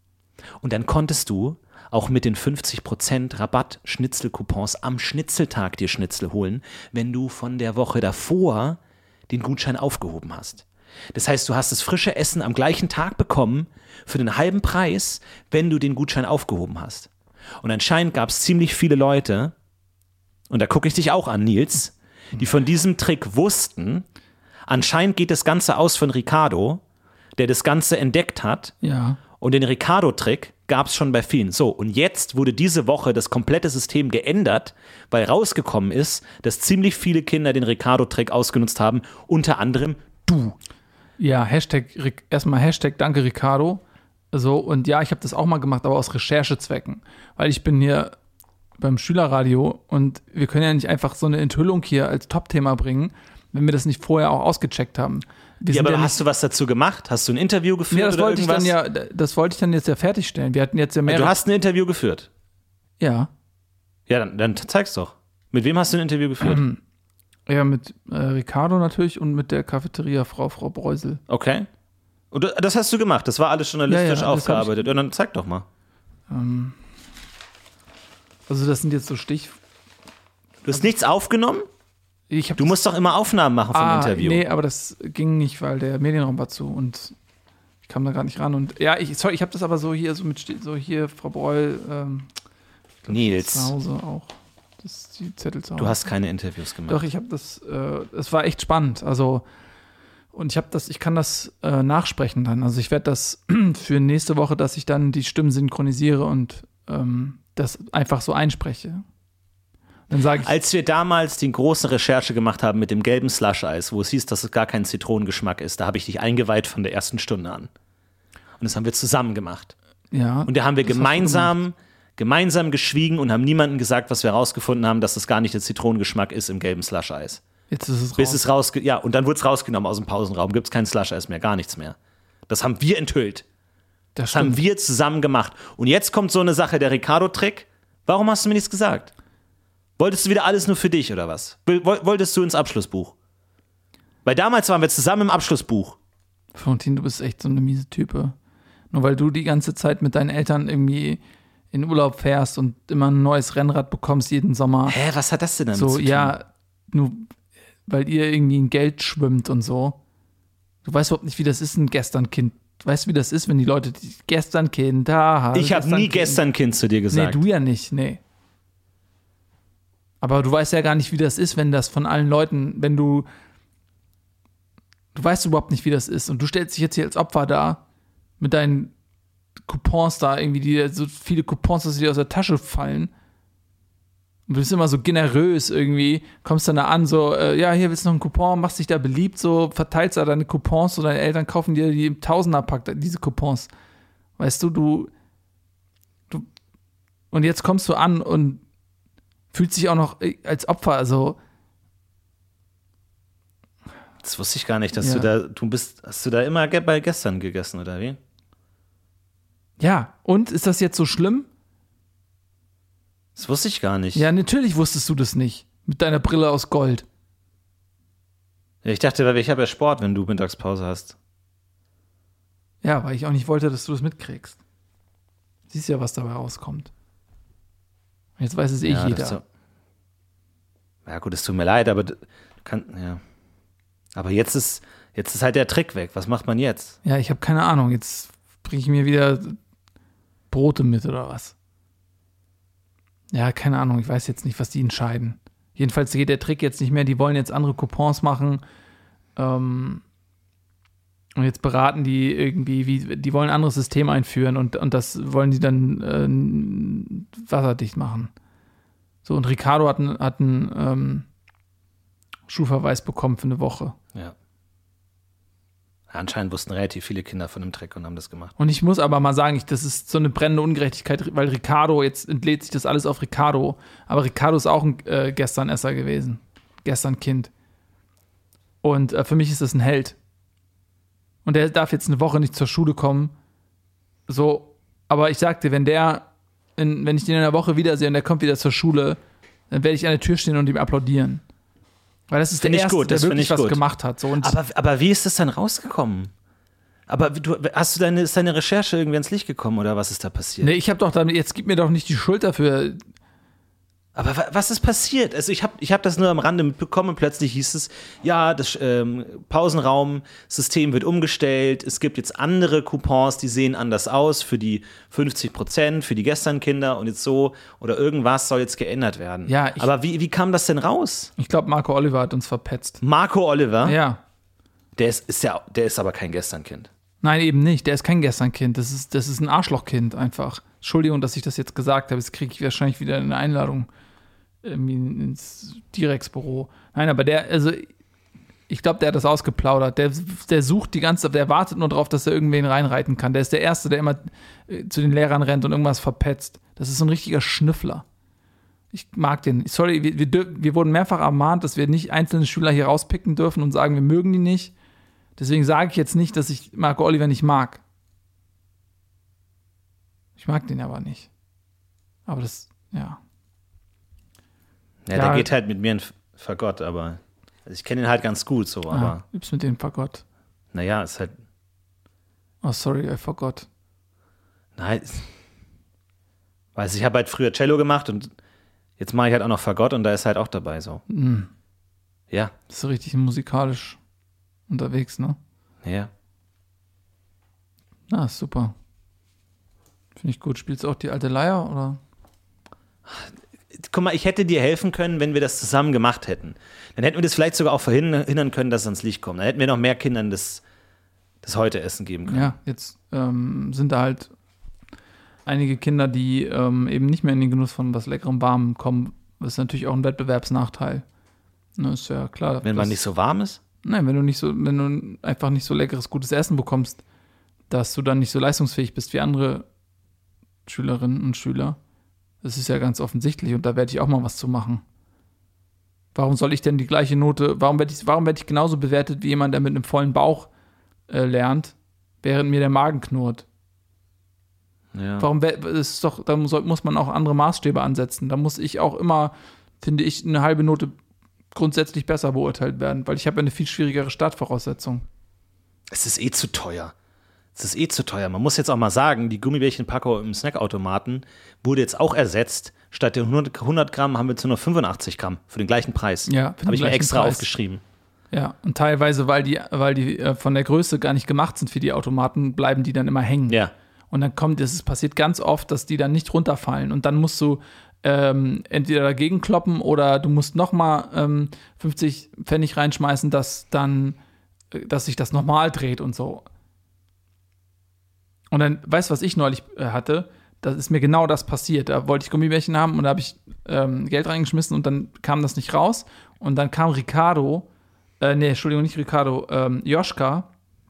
Und dann konntest du auch mit den fünfzig Prozent Rabatt-Schnitzel-Coupons am Schnitzeltag dir Schnitzel holen, wenn du von der Woche davor den Gutschein aufgehoben hast. Das heißt, du hast das frische Essen am gleichen Tag bekommen für den halben Preis, wenn du den Gutschein aufgehoben hast. Und anscheinend gab es ziemlich viele Leute, und da gucke ich dich auch an, Nils, die von diesem Trick wussten. Anscheinend geht das Ganze aus von Ricardo, der das Ganze entdeckt hat. Ja. Und den Ricardo-Trick gab es schon bei vielen. So, und jetzt wurde diese Woche das komplette System geändert, weil rausgekommen ist, dass ziemlich viele Kinder den Ricardo-Trick ausgenutzt haben, unter anderem du. Ja, Hashtag, Ric- erstmal Hashtag Danke Ricardo. So, und ja, ich habe das auch mal gemacht, aber aus Recherchezwecken. Weil ich bin hier beim Schülerradio und wir können ja nicht einfach so eine Enthüllung hier als Top-Thema bringen, wenn wir das nicht vorher auch ausgecheckt haben. Wir Ja, sind aber ja hast du was dazu gemacht? Hast du ein Interview geführt ja, das oder wollte ich irgendwas? dann ja, das wollte ich dann jetzt ja fertigstellen. Wir hatten jetzt ja mehr. Du hast ein Interview geführt? Ja. Ja, dann, dann zeig's doch. Mit wem hast du ein Interview geführt? Ähm, ja, mit äh, Ricardo natürlich und mit der Cafeteria-Frau, Frau Breusel. Okay. Und du- das hast du gemacht, das war alles journalistisch Ja, ja, das hab ich- aufgearbeitet. Und dann zeig doch mal. Ähm, also das sind jetzt so Stich... Du hast nichts aufgenommen? Ich hab Du musst doch immer Aufnahmen machen vom ah, Interview. Nee, aber das ging nicht, weil der Medienraum war zu und ich kam da gar nicht ran. Und ja, ich, sorry, ich habe das aber so hier, so mit, Ste- so hier, Frau Breul, ähm, Nils, zu Hause auch. Das ist die Zettel zu Hause. du hast keine Interviews gemacht. Doch, ich habe das, äh, es war echt spannend. Also, und ich habe das, ich kann das äh, nachsprechen dann. Also ich werde das für nächste Woche, dass ich dann die Stimmen synchronisiere und ähm, das einfach so einspreche. Dann sage ich, Als wir damals die große Recherche gemacht haben mit dem gelben Slush-Eis, wo es hieß, dass es gar kein Zitronengeschmack ist, da habe ich dich eingeweiht von der ersten Stunde an. Und das haben wir zusammen gemacht. ja. Und da haben wir das hast du gemacht. gemeinsam, gemeinsam geschwiegen und haben niemandem gesagt, was wir herausgefunden haben, dass es gar nicht der Zitronengeschmack ist im gelben Slush-Eis. Jetzt ist es Bis raus. es rausge... Ja, und dann wurde es rausgenommen aus dem Pausenraum. Gibt es kein Slush-Eis mehr, gar nichts mehr. Das haben wir enthüllt. Das Das haben stimmt. wir zusammen gemacht. Und jetzt kommt so eine Sache, der Ricardo-Trick. Warum hast du mir nichts gesagt? Wolltest du wieder alles nur für dich oder was? Woll- Wolltest du ins Abschlussbuch? Weil damals waren wir zusammen im Abschlussbuch. Florentin, du bist echt so eine miese Type. Nur weil du die ganze Zeit mit deinen Eltern irgendwie in Urlaub fährst und immer ein neues Rennrad bekommst jeden Sommer. Hä, was hat das denn damit So, zu tun? ja, nur weil ihr irgendwie in Geld schwimmt und so. Du weißt überhaupt nicht, wie das ist, ein Gestern-Kind. Weißt du, wie das ist, wenn die Leute die Gestern-Kind, da Ich habe nie gestern Kind zu dir Nee, gesagt. du ja nicht, nee. Aber du weißt ja gar nicht, wie das ist, wenn das von allen Leuten, wenn du, du weißt überhaupt nicht, wie das ist. Und du stellst dich jetzt hier als Opfer da, mit deinen Coupons da, irgendwie, die, so viele Coupons, dass sie dir aus der Tasche fallen. Und du bist immer so generös irgendwie, kommst dann da an, so, äh, ja, hier willst du noch einen Coupon, machst dich da beliebt, so, verteilst da deine Coupons, so deine Eltern kaufen dir die im Tausenderpack, diese Coupons. Weißt du, du, du, und jetzt kommst du an und fühlst dich auch noch als Opfer, also, Das wusste ich gar nicht, dass Ja. du da, du bist, hast du da immer ge- bei gestern gegessen, oder wie? ja, und, ist das jetzt so schlimm? Das wusste ich gar nicht. Ja, natürlich wusstest du das nicht, mit deiner Brille aus Gold. Ich dachte, weil ich habe ja Sport, wenn du Mittagspause hast. Ja, weil ich auch nicht wollte, dass du das mitkriegst. Siehst ja, was dabei rauskommt. Jetzt weiß es eh ja, jeder. das so. Ja, gut, es tut mir leid, aber du kann, ja. Aber jetzt ist, jetzt ist halt der Trick weg. Was macht man jetzt? Ja, ich habe keine Ahnung. Jetzt bringe ich mir wieder Brote mit oder was. Ja, keine Ahnung. Ich weiß jetzt nicht, was die entscheiden. Jedenfalls geht der Trick jetzt nicht mehr. Die wollen jetzt andere Coupons machen. Ähm, und jetzt beraten die irgendwie, wie, die wollen ein anderes System einführen und, und das wollen die dann äh, wasserdicht machen. So, und Ricardo hat einen, hat einen ähm, Schulverweis bekommen für eine Woche. Ja. Anscheinend wussten relativ viele Kinder von dem Trick und haben das gemacht. Und ich muss aber mal sagen, ich, das ist so eine brennende Ungerechtigkeit, weil Ricardo, jetzt entlädt sich das alles auf Ricardo, aber Ricardo ist auch ein äh, Gestern-Esser gewesen. Gestern-Kind. Und äh, für mich ist das ein Held. Und der darf jetzt eine Woche nicht zur Schule kommen. So, aber ich sag dir, wenn der, in, wenn ich den in einer Woche wiedersehe und der kommt wieder zur Schule, dann werde ich an der Tür stehen und ihm applaudieren. Weil das ist Find der ich Erste, gut, der das find wirklich ich was gut. gemacht hat. So, und Aber, aber wie ist das dann rausgekommen? Aber du, hast du deine, ist deine Recherche irgendwie ins Licht gekommen oder was ist da passiert? nee, ich habe doch damit, jetzt gib mir doch nicht die Schuld dafür. Aber wa- was ist passiert? Also ich habe ich hab das nur am Rande mitbekommen und plötzlich hieß es, ja, das ähm, Pausenraumsystem wird umgestellt, es gibt jetzt andere Coupons, die sehen anders aus für die fünfzig Prozent, für die Gestern-Kinder und jetzt so oder irgendwas soll jetzt geändert werden. Ja, ich- aber wie, wie kam das denn raus? Ich glaube, Marco Oliver hat uns verpetzt. Marco Oliver, Ja. der ist, ist ja, der ist aber kein Gestern-Kind. Nein, eben nicht. Der ist kein Gesternkind. Das ist, das ist ein Arschlochkind einfach. Entschuldigung, dass ich das jetzt gesagt habe. Jetzt kriege ich wahrscheinlich wieder eine Einladung irgendwie ins Direx-Büro. Nein, aber der, also ich glaube, der hat das ausgeplaudert. Der, der sucht die ganze Zeit, der wartet nur drauf, dass er irgendwen reinreiten kann. Der ist der Erste, der immer äh, zu den Lehrern rennt und irgendwas verpetzt. Das ist so ein richtiger Schnüffler. Ich mag den. Sorry, wir, wir, wir wurden mehrfach ermahnt, dass wir nicht einzelne Schüler hier rauspicken dürfen und sagen, wir mögen die nicht. Deswegen sage ich jetzt nicht, dass ich Marco Oliver nicht mag. Ich mag den aber nicht. Aber das, ja. Ja, der geht halt mit mir in Fagott, aber also ich kenne ihn halt ganz gut so, aber. Ah, übst mit dem Fagott. Naja, ist halt. Oh, sorry, I forgot. Nein. Weiß ich, habe halt früher Cello gemacht und jetzt mache ich halt auch noch Fagott und da ist halt auch dabei so. Mm. Ja. Das ist so richtig musikalisch unterwegs, ne? Ja. Na, ist super. Finde ich gut. Spielst du auch die alte Leier, oder? Guck mal, ich hätte dir helfen können, wenn wir das zusammen gemacht hätten. Dann hätten wir das vielleicht sogar auch verhindern können, dass es ans Licht kommt. Dann hätten wir noch mehr Kindern das, das Heute-Essen geben können. Ja, jetzt ähm, sind da halt einige Kinder, die ähm, eben nicht mehr in den Genuss von was Leckerem Warmem kommen. Das ist natürlich auch ein Wettbewerbsnachteil. Ne, ist ja klar. Wenn man nicht so warm ist? Nein, wenn du nicht so, wenn du einfach nicht so leckeres, gutes Essen bekommst, dass du dann nicht so leistungsfähig bist wie andere Schülerinnen und Schüler. Das ist ja ganz offensichtlich und da werde ich auch mal was zu machen. Warum soll ich denn die gleiche Note, warum werde ich, warum werde ich genauso bewertet wie jemand, der mit einem vollen Bauch äh, lernt, während mir der Magen knurrt? Ja. Warum, das ist doch, da muss, muss man auch andere Maßstäbe ansetzen. Da muss ich auch immer, finde ich, eine halbe Note grundsätzlich besser beurteilt werden, weil ich habe ja eine viel schwierigere Startvoraussetzung. Es ist eh zu teuer. Es ist eh zu teuer. Man muss jetzt auch mal sagen, die Gummibärchen-Packung im Snackautomaten wurde jetzt auch ersetzt. Statt den hundert Gramm haben wir jetzt nur noch fünfundachtzig Gramm für den gleichen Preis. Ja, für den habe ich mir gleichen extra Preis. aufgeschrieben. Ja, und teilweise, weil die, weil die äh, von der Größe gar nicht gemacht sind für die Automaten, bleiben die dann immer hängen. Ja. Und dann kommt, es passiert ganz oft, dass die dann nicht runterfallen. Und dann musst du ähm, entweder dagegen kloppen oder du musst nochmal ähm, fünfzig Pfennig reinschmeißen, dass dann, äh, dass sich das normal dreht und so. Und dann, weißt du, was ich neulich äh, hatte? Das ist mir genau das passiert. Da wollte ich Gummibärchen haben und da habe ich ähm, Geld reingeschmissen und dann kam das nicht raus. Und dann kam Ricardo, äh, nee, Entschuldigung, nicht Ricardo, ähm, Joschka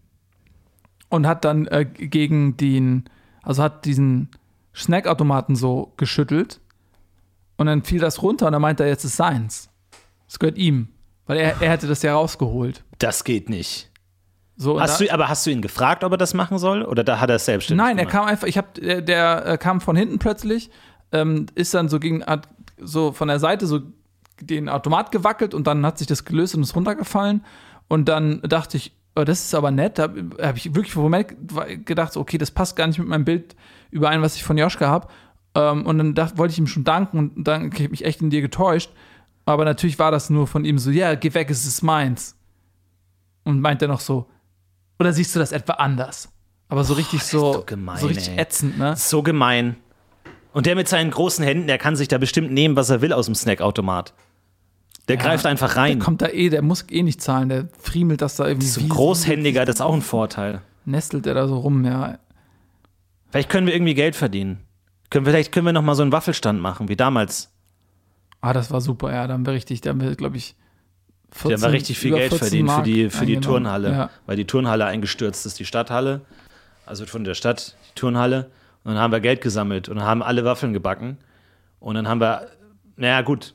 und hat dann äh, gegen den, also hat diesen Snackautomaten so geschüttelt und dann fiel das runter und dann meinte er, jetzt ist seins. Das gehört ihm, weil er, er hätte das ja rausgeholt. Das geht nicht. So, hast da, du, aber hast du ihn gefragt, ob er das machen soll? Oder da hat er es selbstständig Nein, er gemacht? kam einfach, ich hab, der, der äh, kam von hinten plötzlich, ähm, ist dann so gegen, hat so von der Seite so den Automat gewackelt und dann hat sich das gelöst und ist runtergefallen. Und dann dachte ich, oh, das ist aber nett. Da habe hab ich wirklich für einen Moment gedacht, okay, das passt gar nicht mit meinem Bild überein, was ich von Joschka habe. Ähm, und dann dacht, wollte ich ihm schon danken und dann habe ich mich echt in dir getäuscht. Aber natürlich war das nur von ihm so, ja, geh weg, es ist meins. Und meint er noch so, oder siehst du das etwa anders? Aber so richtig das so, ist doch gemein, so richtig ey. ätzend, ne? Das ist so gemein. Und der mit seinen großen Händen, der kann sich da bestimmt nehmen, was er will aus dem Snackautomat. Der Ja, greift einfach rein. Der kommt da eh, der muss eh nicht zahlen, der friemelt das da irgendwie. So wie- großhändiger, das ist auch ein Vorteil. Nestelt er da so rum, ja. Vielleicht können wir irgendwie Geld verdienen. Können, vielleicht können wir noch mal so einen Waffelstand machen, wie damals. Ah, das war super, ja, da haben wir richtig, da haben wir, glaube ich, Die haben wir richtig viel über Geld vierzehn verdient für Mark die, für die eingenommen. Turnhalle. Ja. Weil die Turnhalle eingestürzt ist, die Stadthalle. Also von der Stadt, die Turnhalle. Und dann haben wir Geld gesammelt und dann haben alle Waffeln gebacken. Und dann haben wir, naja, gut.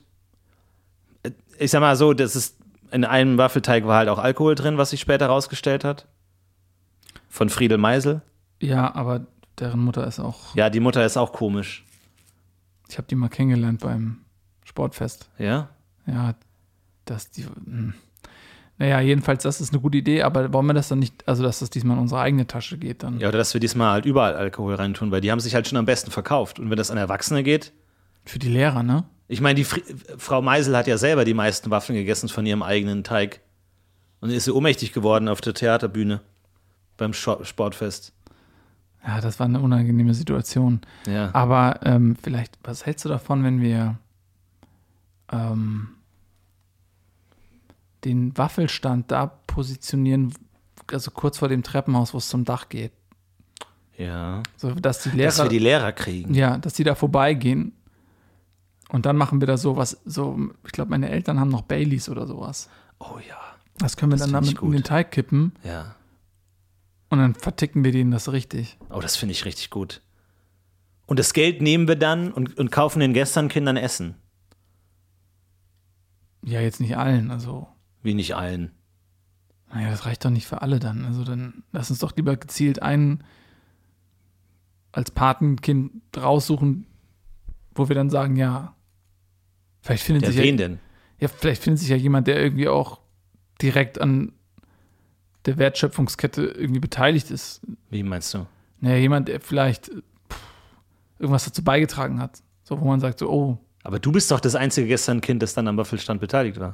Ich sag mal so, das ist, in einem Waffelteig war halt auch Alkohol drin, was sich später rausgestellt hat. Von Friedel Meisel. Ja, aber deren Mutter ist auch, Ja, die Mutter ist auch komisch. ich habe die mal kennengelernt beim Sportfest. Ja? Ja, dass die, hm. Naja, jedenfalls, das ist eine gute Idee, aber wollen wir das dann nicht, also dass das diesmal in unsere eigene Tasche geht dann? Ja, oder dass wir diesmal halt überall Alkohol reintun, weil die haben sich halt schon am besten verkauft. Und wenn das an Erwachsene geht, Für die Lehrer, ne? ich meine, die Fri- Frau Meisel hat ja selber die meisten Waffeln gegessen von ihrem eigenen Teig. Und dann ist sie ohnmächtig geworden auf der Theaterbühne beim Scho- Sportfest. Ja, das war eine unangenehme Situation. Ja. Aber ähm, vielleicht, was hältst du davon, wenn wir ähm, den Waffelstand da positionieren, also kurz vor dem Treppenhaus, wo es zum Dach geht? Ja. So, dass die Lehrer, Dass wir die Lehrer kriegen. ja, dass die da vorbeigehen. Und dann machen wir da sowas, so, ich glaube, meine Eltern haben noch Baileys oder sowas. Oh ja. Das können wir Das dann find ich damit in den gut. Teig kippen Ja. und dann verticken wir denen das richtig. Oh, das finde ich richtig gut. Und das Geld nehmen wir dann und, und kaufen den Gestern Kindern Essen. Ja, jetzt nicht allen, also. Wie nicht allen? Naja, das reicht doch nicht für alle dann. Also dann lass uns doch lieber gezielt einen als Patenkind raussuchen, wo wir dann sagen, ja, vielleicht findet Ja, sich wen ja, denn? ja, vielleicht findet sich ja jemand, der irgendwie auch direkt an der Wertschöpfungskette irgendwie beteiligt ist. Wie meinst du? Naja, jemand, der vielleicht pff, irgendwas dazu beigetragen hat. So, wo man sagt, so, oh, Aber du bist doch das einzige gestern Kind, das dann am Waffelstand beteiligt war.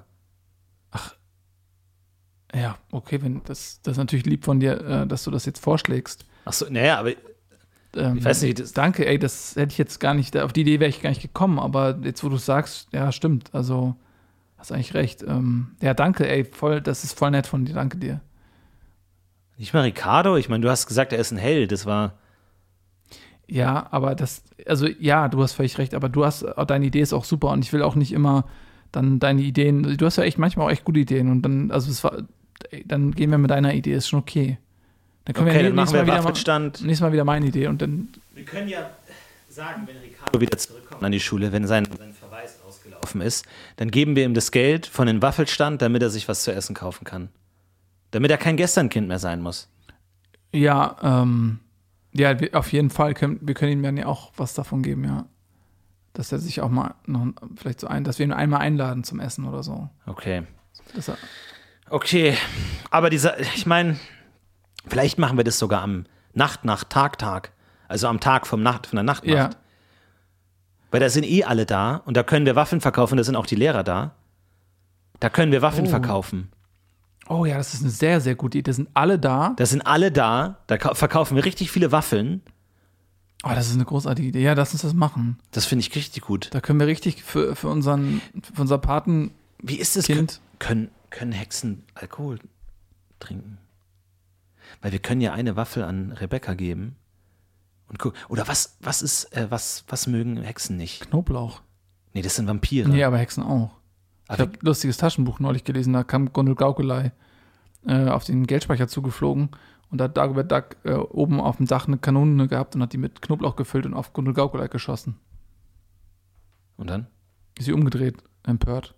ja, okay, wenn das, das ist natürlich lieb von dir, äh, dass du das jetzt vorschlägst. Ach so, naja, aber Ähm, Ich weiß nicht, das- danke, ey, das hätte ich jetzt gar nicht, auf die Idee wäre ich gar nicht gekommen, aber jetzt, wo du es sagst, ja, stimmt, also hast eigentlich recht. Ähm, ja, danke, ey, voll, das ist voll nett von dir, danke dir. nicht mal Ricardo? Ich meine, du hast gesagt, er ist ein Held. Das war. Ja, aber das, also ja, du hast völlig recht, aber du hast, deine Idee ist auch super und ich will auch nicht immer dann deine Ideen, du hast ja echt manchmal auch echt gute Ideen und dann, also es war, ey, dann gehen wir mit deiner Idee, ist schon okay. Dann können Okay, wir dann machen nächstes wir Mal, wieder, Waffelstand. nächstes Mal wieder meine Idee und dann, Wir können ja sagen, wenn Ricardo wieder zurückkommt an die Schule, wenn sein, sein Verweis ausgelaufen ist, dann geben wir ihm das Geld von den Waffelstand, damit er sich was zu essen kaufen kann. Damit er kein Gesternkind mehr sein muss. ja, ähm, ja, wir, auf jeden Fall können wir können ihm dann ja auch was davon geben, ja. Dass er sich auch mal noch vielleicht so ein, dass wir ihn einmal einladen zum Essen oder so. Okay. Dass er, Okay, aber dieser, ich meine, vielleicht machen wir das sogar am Nacht, Nacht, Tag, Tag. Also am Tag vom Nacht, von der Nacht, ja, Nacht. Weil da sind eh alle da und da können wir Waffeln verkaufen, da sind auch die Lehrer da. Da können wir Waffeln Oh. verkaufen. oh ja, das ist eine sehr, sehr gute Idee. Da sind alle da. Da sind alle da, da kau- verkaufen wir richtig viele Waffeln. Oh, das ist eine großartige Idee. Ja, lass uns das machen. Das finde ich richtig gut. Da können wir richtig für, für, unseren, für unser Patenkind. Wie ist es? Können, können Hexen Alkohol trinken? Weil wir können ja eine Waffel an Rebecca geben. Und guck, oder was, was ist, äh, was, was mögen Hexen nicht? Knoblauch. Nee, das sind Vampire. Nee, aber Hexen auch. Ich Aber habe ein lustiges Taschenbuch neulich gelesen, da kam Gondel Gaukelei äh, auf den Geldspeicher zugeflogen und da hat Dagobert Duck äh, oben auf dem Dach eine Kanone gehabt und hat die mit Knoblauch gefüllt und auf Gondel Gaukelei geschossen. und dann? Ist sie umgedreht, empört.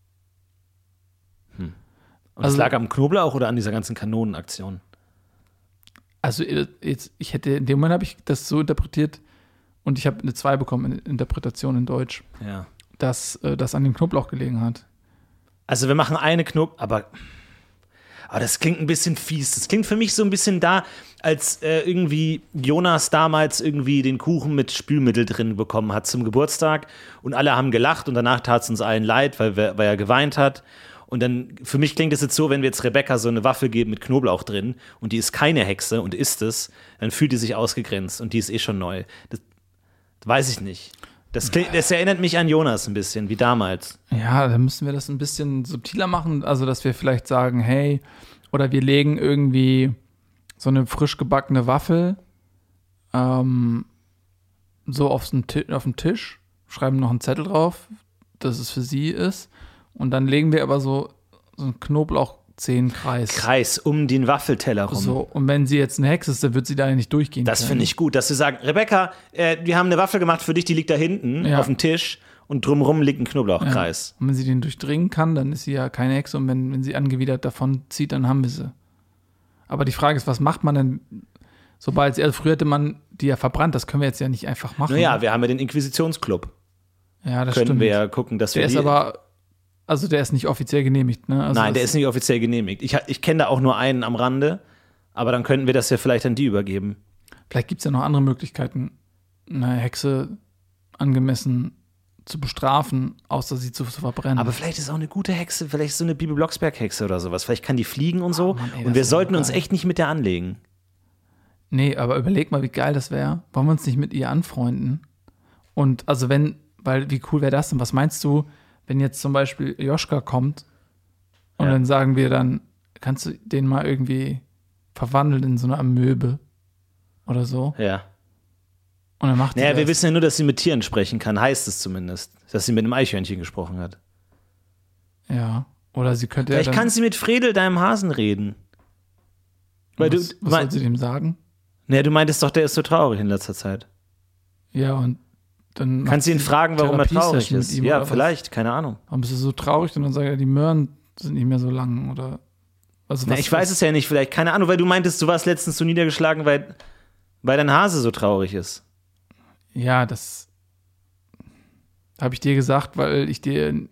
Und Also- das lag am Knoblauch oder an dieser ganzen Kanonenaktion? Also äh, jetzt, ich hätte, in dem Moment habe ich das so interpretiert und ich habe eine zwei bekommen in Interpretation in Deutsch, Ja. dass äh, das an dem Knoblauch gelegen hat. Also wir machen eine Knob, aber, aber das klingt ein bisschen fies. Das klingt für mich so ein bisschen da, als äh, irgendwie Jonas damals irgendwie den Kuchen mit Spülmittel drin bekommen hat zum Geburtstag und alle haben gelacht und danach tat es uns allen leid, weil, wir, weil er geweint hat. Und dann, für mich klingt es jetzt so, wenn wir jetzt Rebecca so eine Waffel geben mit Knoblauch drin und die ist keine Hexe und isst es, dann fühlt die sich ausgegrenzt und die ist eh schon neu. Das weiß ich nicht. Das, klingt, das erinnert mich an Jonas ein bisschen, wie damals. Ja, dann müssen wir das ein bisschen subtiler machen, also dass wir vielleicht sagen, hey, oder wir legen irgendwie so eine frisch gebackene Waffel ähm, so aufs, auf den Tisch, schreiben noch einen Zettel drauf, dass es für sie ist und dann legen wir aber so, so einen Knoblauchzehenkreis. Kreis um den Waffelteller rum. So, und wenn sie jetzt eine Hexe ist, dann wird sie da nicht durchgehen Das können. finde ich gut, dass wir sagen, Rebecca, äh, wir haben eine Waffel gemacht für dich, die liegt da hinten Ja. auf dem Tisch und drumherum liegt ein Knoblauchkreis. Und wenn sie den durchdringen kann, dann ist sie ja keine Hexe und wenn, wenn sie angewidert davon zieht, dann haben wir sie. Aber die Frage ist, was macht man denn, sobald sie, also früher hätte man die ja verbrannt, das können wir jetzt ja nicht einfach machen. Naja, wir haben ja den Inquisitionsclub. ja, das Können stimmt. wir ja gucken, dass der wir ist die, aber, also der ist nicht offiziell genehmigt, ne? Also Nein, der das- ist nicht offiziell genehmigt. Ich, ich kenne da auch nur einen am Rande, aber dann könnten wir das ja vielleicht an die übergeben. Vielleicht gibt es ja noch andere Möglichkeiten, eine Hexe angemessen zu bestrafen, außer sie zu, zu verbrennen. Aber vielleicht ist auch eine gute Hexe, vielleicht so eine Bibi Blocksberg-Hexe oder sowas. Vielleicht kann die fliegen und so. Oh Mann, ey, und das wir ist sollten so uns geil. echt nicht mit der anlegen. Nee, aber überleg mal, wie geil das wäre. Wollen wir uns nicht mit ihr anfreunden? Und also wenn, weil wie cool wäre das denn? Was meinst du, wenn jetzt zum Beispiel Joschka kommt und Ja. dann sagen wir dann, kannst du den mal irgendwie verwandeln in so eine Amöbe oder so? Ja. Und dann macht sie Naja, wir das. wissen ja nur, dass sie mit Tieren sprechen kann, heißt es zumindest. Dass sie mit einem Eichhörnchen gesprochen hat. Ja. Oder sie könnte Vielleicht ja dann, kann sie mit Fredel, deinem Hasen, reden. Weil was, du, was soll sie dem sagen? naja, du meintest doch, der ist so traurig in letzter Zeit. Ja, und dann Kannst du ihn fragen, warum er traurig ist? Ihm, ja, vielleicht, was? Keine Ahnung. Warum bist du so traurig? Und dann sagt er, die Möhren sind nicht mehr so lang oder. Also Na, was, ich weiß was? es ja nicht, vielleicht, keine Ahnung, weil du meintest, du warst letztens so niedergeschlagen, weil, weil dein Hase so traurig ist. Ja, das habe ich dir gesagt, weil ich dir.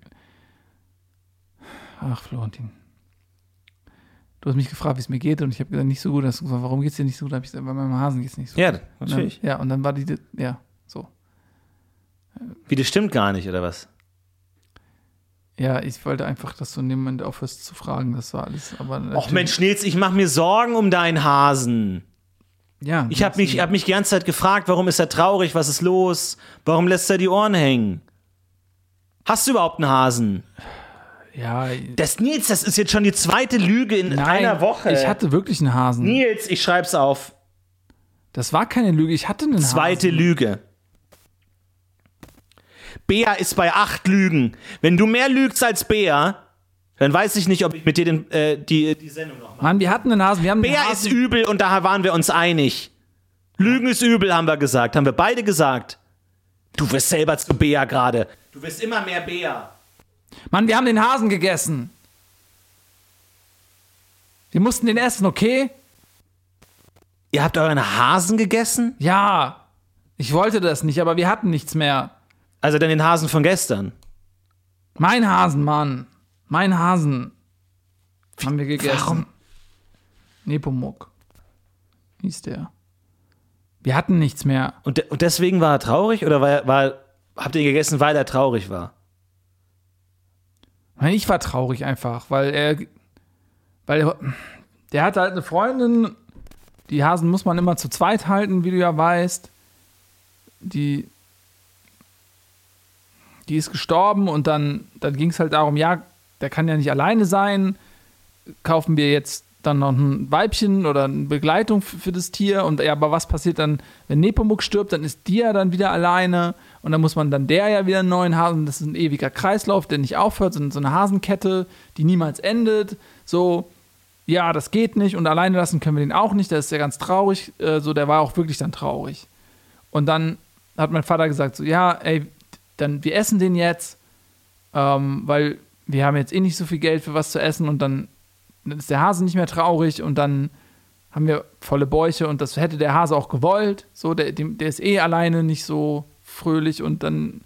Ach, Florentin. Du hast mich gefragt, wie es mir geht, und ich habe gesagt, nicht so gut. Hast du gesagt, warum geht es dir nicht so gut? Da habe ich gesagt, bei meinem Hasen geht es nicht so ja, gut. Ja, natürlich. Und dann, ja, und dann war die, ja, so. Wie, das stimmt gar nicht, oder was? Ja, ich wollte einfach, dass du in dem Moment aufhörst zu fragen, das war alles. Aber Och Mensch, Nils, ich mache mir Sorgen um deinen Hasen. Ja. Ich habe mich, hab mich die ganze Zeit gefragt, warum ist er traurig, was ist los, warum lässt er die Ohren hängen? Hast du überhaupt einen Hasen? Ja. Das, Nils, das ist jetzt schon die zweite Lüge in Nein, einer Woche. Ich hatte wirklich einen Hasen. Nils, ich schreib's auf. Das war keine Lüge, ich hatte einen Zweite Hasen. Lüge. Bea ist bei acht Lügen. Wenn du mehr lügst als Bea, dann weiß ich nicht, ob ich mit dir den, äh, die, die Sendung noch mache. Mann, wir hatten einen Hasen. Wir haben Bea einen ist Hasen. übel und da waren wir uns einig. Lügen ist übel, haben wir gesagt. Haben wir beide gesagt. Du wirst selber zu Bea gerade. Du wirst immer mehr Bea. Mann, wir haben den Hasen gegessen. Wir mussten den essen, okay? Ihr habt euren Hasen gegessen? Ja. Ich wollte das nicht, aber wir hatten nichts mehr. Also dann den Hasen von gestern. Mein Hasen, Mann. Mein Hasen. Haben wir gegessen. Warum? Nepomuk hieß der. Wir hatten nichts mehr. Und, de- und deswegen war er traurig? Oder war, er- war, habt ihr ihn gegessen, weil er traurig war? Nein, ich war traurig einfach, weil er, weil er, der hatte halt eine Freundin. Die Hasen muss man immer zu zweit halten, wie du ja weißt. Die, die ist gestorben und dann, dann ging es halt darum, ja, der kann ja nicht alleine sein. Kaufen wir jetzt dann noch ein Weibchen oder eine Begleitung für, für das Tier? Und ja, aber was passiert dann, wenn Nepomuk stirbt, dann ist die ja dann wieder alleine und dann muss man dann der ja wieder einen neuen Hasen. Das ist ein ewiger Kreislauf, der nicht aufhört, sondern so eine Hasenkette, die niemals endet. So, ja, das geht nicht und alleine lassen können wir den auch nicht. Der ist ja ganz traurig. Äh, so, der war auch wirklich dann traurig. Und dann hat mein Vater gesagt, so, ja, ey, dann wir essen den jetzt, ähm, weil wir haben jetzt eh nicht so viel Geld für was zu essen und dann, dann ist der Hase nicht mehr traurig und dann haben wir volle Bäuche und das hätte der Hase auch gewollt. So, der, dem, der ist eh alleine nicht so fröhlich und dann,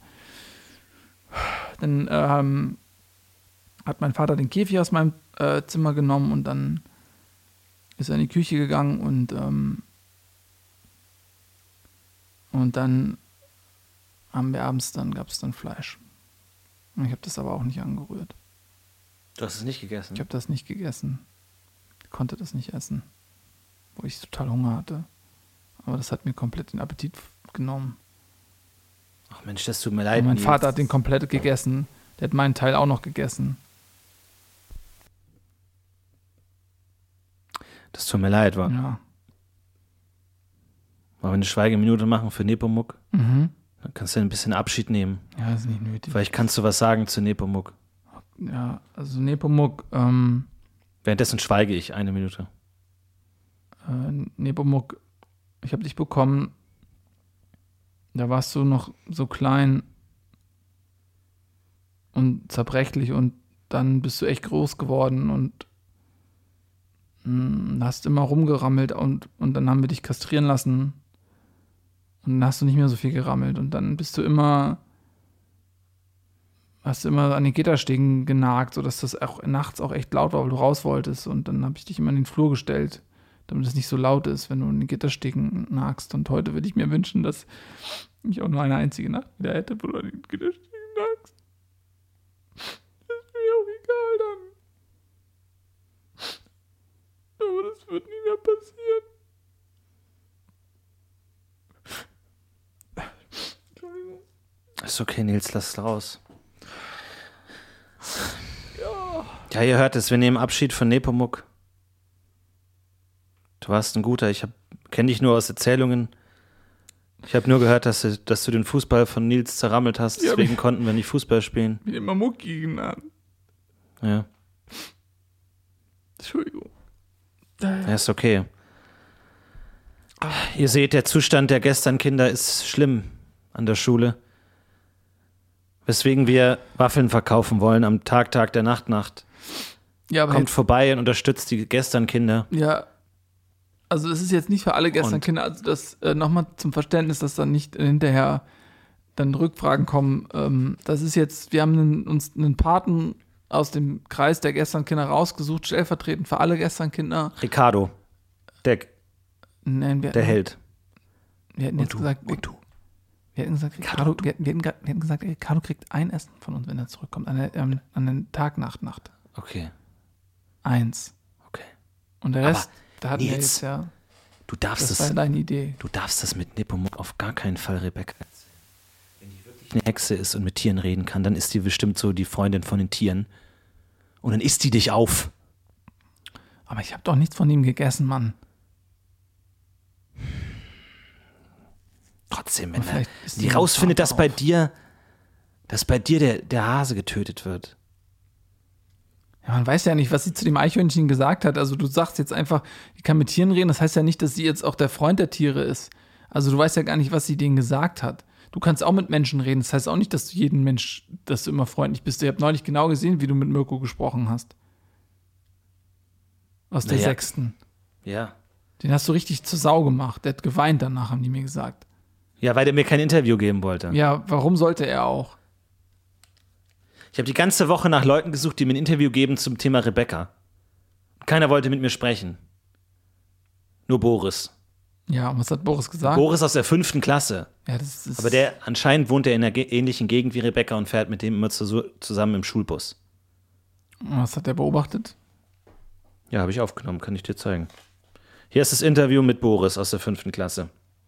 dann ähm, hat mein Vater den Käfig aus meinem äh, Zimmer genommen und dann ist er in die Küche gegangen und ähm, und dann haben wir abends, dann gab es dann Fleisch. Und ich habe das aber auch nicht angerührt. Du hast es nicht gegessen? Ich habe das nicht gegessen. Ich konnte das nicht essen, wo ich total Hunger hatte. Aber das hat mir komplett den Appetit genommen. Ach Mensch, das tut mir leid. Und mein Nils. Vater hat den komplett gegessen. Der hat meinen Teil auch noch gegessen. Das tut mir leid, war. Ja. Wollen wir eine Schweigeminute machen für Nepomuk? Mhm. Dann kannst du ein bisschen Abschied nehmen. Ja, ist nicht nötig. Vielleicht kannst du was sagen zu Nepomuk. Ja, also Nepomuk, ähm, Währenddessen schweige ich eine Minute. äh, Nepomuk, ich habe dich bekommen, da warst du noch so klein und zerbrechlich und dann bist du echt groß geworden und mh, hast immer rumgerammelt und, und dann haben wir dich kastrieren lassen und dann hast du nicht mehr so viel gerammelt und dann bist du immer hast du immer an den Gitterstegen genagt, sodass das auch nachts auch echt laut war, weil du raus wolltest und dann habe ich dich immer in den Flur gestellt, damit es nicht so laut ist, wenn du an den Gitterstegen nagst und heute würde ich mir wünschen, dass ich auch nur eine einzige Nacht wieder hätte, wo du an den Gitterstegen nagst. Das ist mir auch egal dann. Aber das wird nie mehr passieren. Entschuldigung. Ist okay, Nils, lass es raus. Ja, ihr hört es, wir nehmen Abschied von Nepomuk. Du warst ein guter, ich kenne dich nur aus Erzählungen. Ich habe nur gehört, dass du, dass du den Fußball von Nils zerrammelt hast, deswegen ja, konnten wir nicht Fußball spielen. Ich bin immer Mucki genannt. Ja. Entschuldigung. Ja, ist okay. Ihr seht, der Zustand der gestern Kinder ist schlimm an der Schule. weswegen wir Waffeln verkaufen wollen am Tag, Tag der Nacht, Nacht. Ja, aber Kommt jetzt, vorbei und unterstützt die Gestern-Kinder. ja, also es ist jetzt nicht für alle gestern Und? Kinder, also das äh, nochmal zum Verständnis, dass dann nicht hinterher dann Rückfragen kommen. Ähm, das ist jetzt, wir haben einen, uns einen Paten aus dem Kreis der gestern Kinder rausgesucht, stellvertretend für alle gestern Kinder. Ricardo, der, Nein, wir, der Held. wir hätten Und jetzt du, gesagt, wir, und du. wir hätten gesagt, Ricardo, wir, hätten, wir, hätten, wir hätten gesagt, Ricardo kriegt ein Essen von uns, wenn er zurückkommt, an, der, ähm, an den Tag, Nacht, Nacht. Okay, Eins. okay. Und der Aber Rest, da hatten wir Nils, jetzt ja, Du darfst das war es, deine Idee. du darfst das mit Nepomuk auf gar keinen Fall, Rebecca. Wenn die wirklich eine Hexe ist und mit Tieren reden kann, dann ist die bestimmt so die Freundin von den Tieren. Und dann isst die dich auf. Aber ich habe doch nichts von ihm gegessen, Mann. Trotzdem, wenn Aber er, vielleicht ist die die rausfindet, dass bei auch. dir, dass bei dir der, der Hase getötet wird. Ja, man weiß ja nicht, was sie zu dem Eichhörnchen gesagt hat. Also du sagst jetzt einfach, die kann mit Tieren reden. Das heißt ja nicht, dass sie jetzt auch der Freund der Tiere ist. Also du weißt ja gar nicht, was sie denen gesagt hat. Du kannst auch mit Menschen reden. Das heißt auch nicht, dass du jeden Mensch, dass du immer freundlich bist. Ich habe neulich genau gesehen, wie du mit Mirko gesprochen hast. Aus der Naja. sechsten. Ja. Den hast du richtig zur Sau gemacht. Der hat geweint danach, haben die mir gesagt. Ja, weil der mir kein Interview geben wollte. Ja, warum sollte er auch? Ich habe die ganze Woche nach Leuten gesucht, die mir ein Interview geben zum Thema Rebecca. Keiner wollte mit mir sprechen. Nur Boris. Ja, und was hat Boris gesagt? Boris aus der fünften Klasse. Ja, das ist Aber der, anscheinend wohnt er in einer ge- ähnlichen Gegend wie Rebecca und fährt mit dem immer zu, zusammen im Schulbus. Was hat der beobachtet? Ja, habe ich aufgenommen, kann ich dir zeigen. Hier ist das Interview mit Boris aus der fünften Klasse.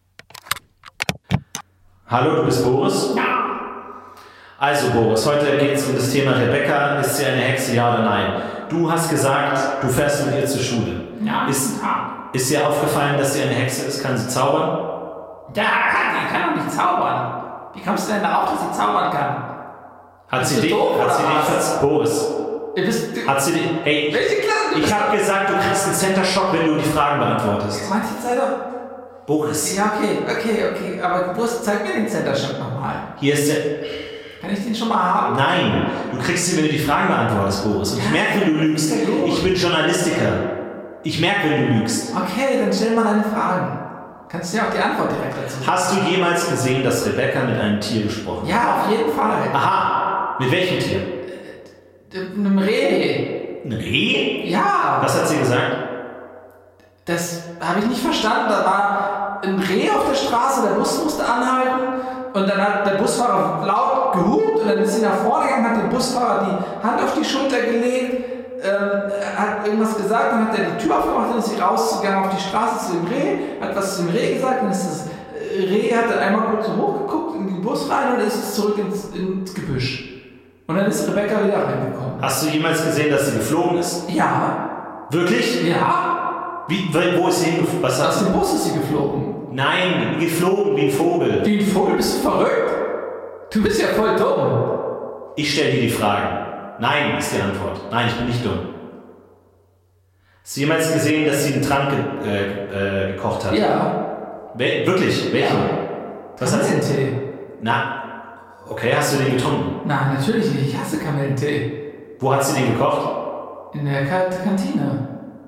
Hallo, du bist Boris? Ja. Also Boris, heute geht es um das Thema Rebecca. Ist sie eine Hexe, ja oder nein? Du hast gesagt, du fährst mit ihr zur Schule. Ja, Ist, ja. ist dir aufgefallen, dass sie eine Hexe ist? Kann sie zaubern? Ja, die kann doch nicht zaubern. Wie kommst du denn darauf, dass sie zaubern kann? Hat Bist sie du dich, doof, hat oder sie dich, was? ver- Boris, Ihr wisst, du, hat sie dich, hey, welche Klasse? ich habe gesagt, du kriegst einen Center Shock, wenn du die Fragen beantwortest. Meinst du jetzt leider? Boris, Ja, okay, okay, okay. Aber du zeig mir den Center Shock nochmal. hier ist der, Kann ich den schon mal haben? nein, du kriegst sie, wenn du die Fragen beantwortest, Boris. Und ich merke, wenn du lügst. Ich bin Journalistiker. Ich merke, wenn du lügst. Okay, dann stell mal deine Fragen. Kannst du ja auch die Antwort direkt dazu sagen. Hast du jemals gesehen, dass Rebecca mit einem Tier gesprochen hat? Ja, auf jeden Fall. Aha, mit welchem Tier? Einem Reh. Ein Reh? Ja. Was hat sie gesagt? Das habe ich nicht verstanden. Da war ein Reh auf der Straße, der Bus musste anhalten und dann hat der Busfahrer laut gehupt und dann ist sie nach vorne gegangen, hat dem Busfahrer die Hand auf die Schulter gelegt, ähm, hat irgendwas gesagt, dann hat er die Tür aufgemacht, dann ist sie rausgegangen auf die Straße zu dem Reh, hat was zu dem Reh gesagt, dann ist das Reh hat dann einmal kurz so hochgeguckt in den Bus rein und dann ist es zurück ins, ins Gebüsch. Und dann ist Rebecca wieder reingekommen. Hast du jemals gesehen, dass sie geflogen ist? Ja. Wirklich? Ja. Wie, wo ist sie hingeflogen? Was hat Aus sie? dem Bus ist sie geflogen. Nein, geflogen wie ein Vogel. Wie ein Vogel, bist du verrückt? Du bist ja voll dumm. Ich stelle dir die Fragen. Nein, ist die Antwort. Nein, ich bin nicht dumm. Hast du jemals gesehen, dass sie einen Trank ge äh, äh, gekocht hat? Ja. Wel wirklich? Welchen? Ja. Was hat sie? Kamillentee. Na, okay, hast du den getrunken? Nein, natürlich nicht. Ich hasse Kamillentee. Wo hat sie den gekocht? In der Ka Kantine.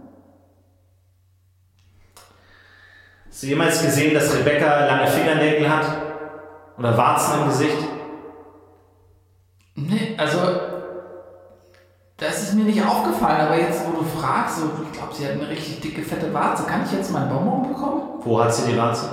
Hast du jemals gesehen, dass Rebecca lange Fingernägel hat? Oder Warzen im Gesicht? Nee, also, das ist mir nicht aufgefallen, aber jetzt, wo du fragst, so, ich glaube, sie hat eine richtig dicke, fette Warze. Kann ich jetzt meinen Bonbon bekommen? Wo hat sie die Warze?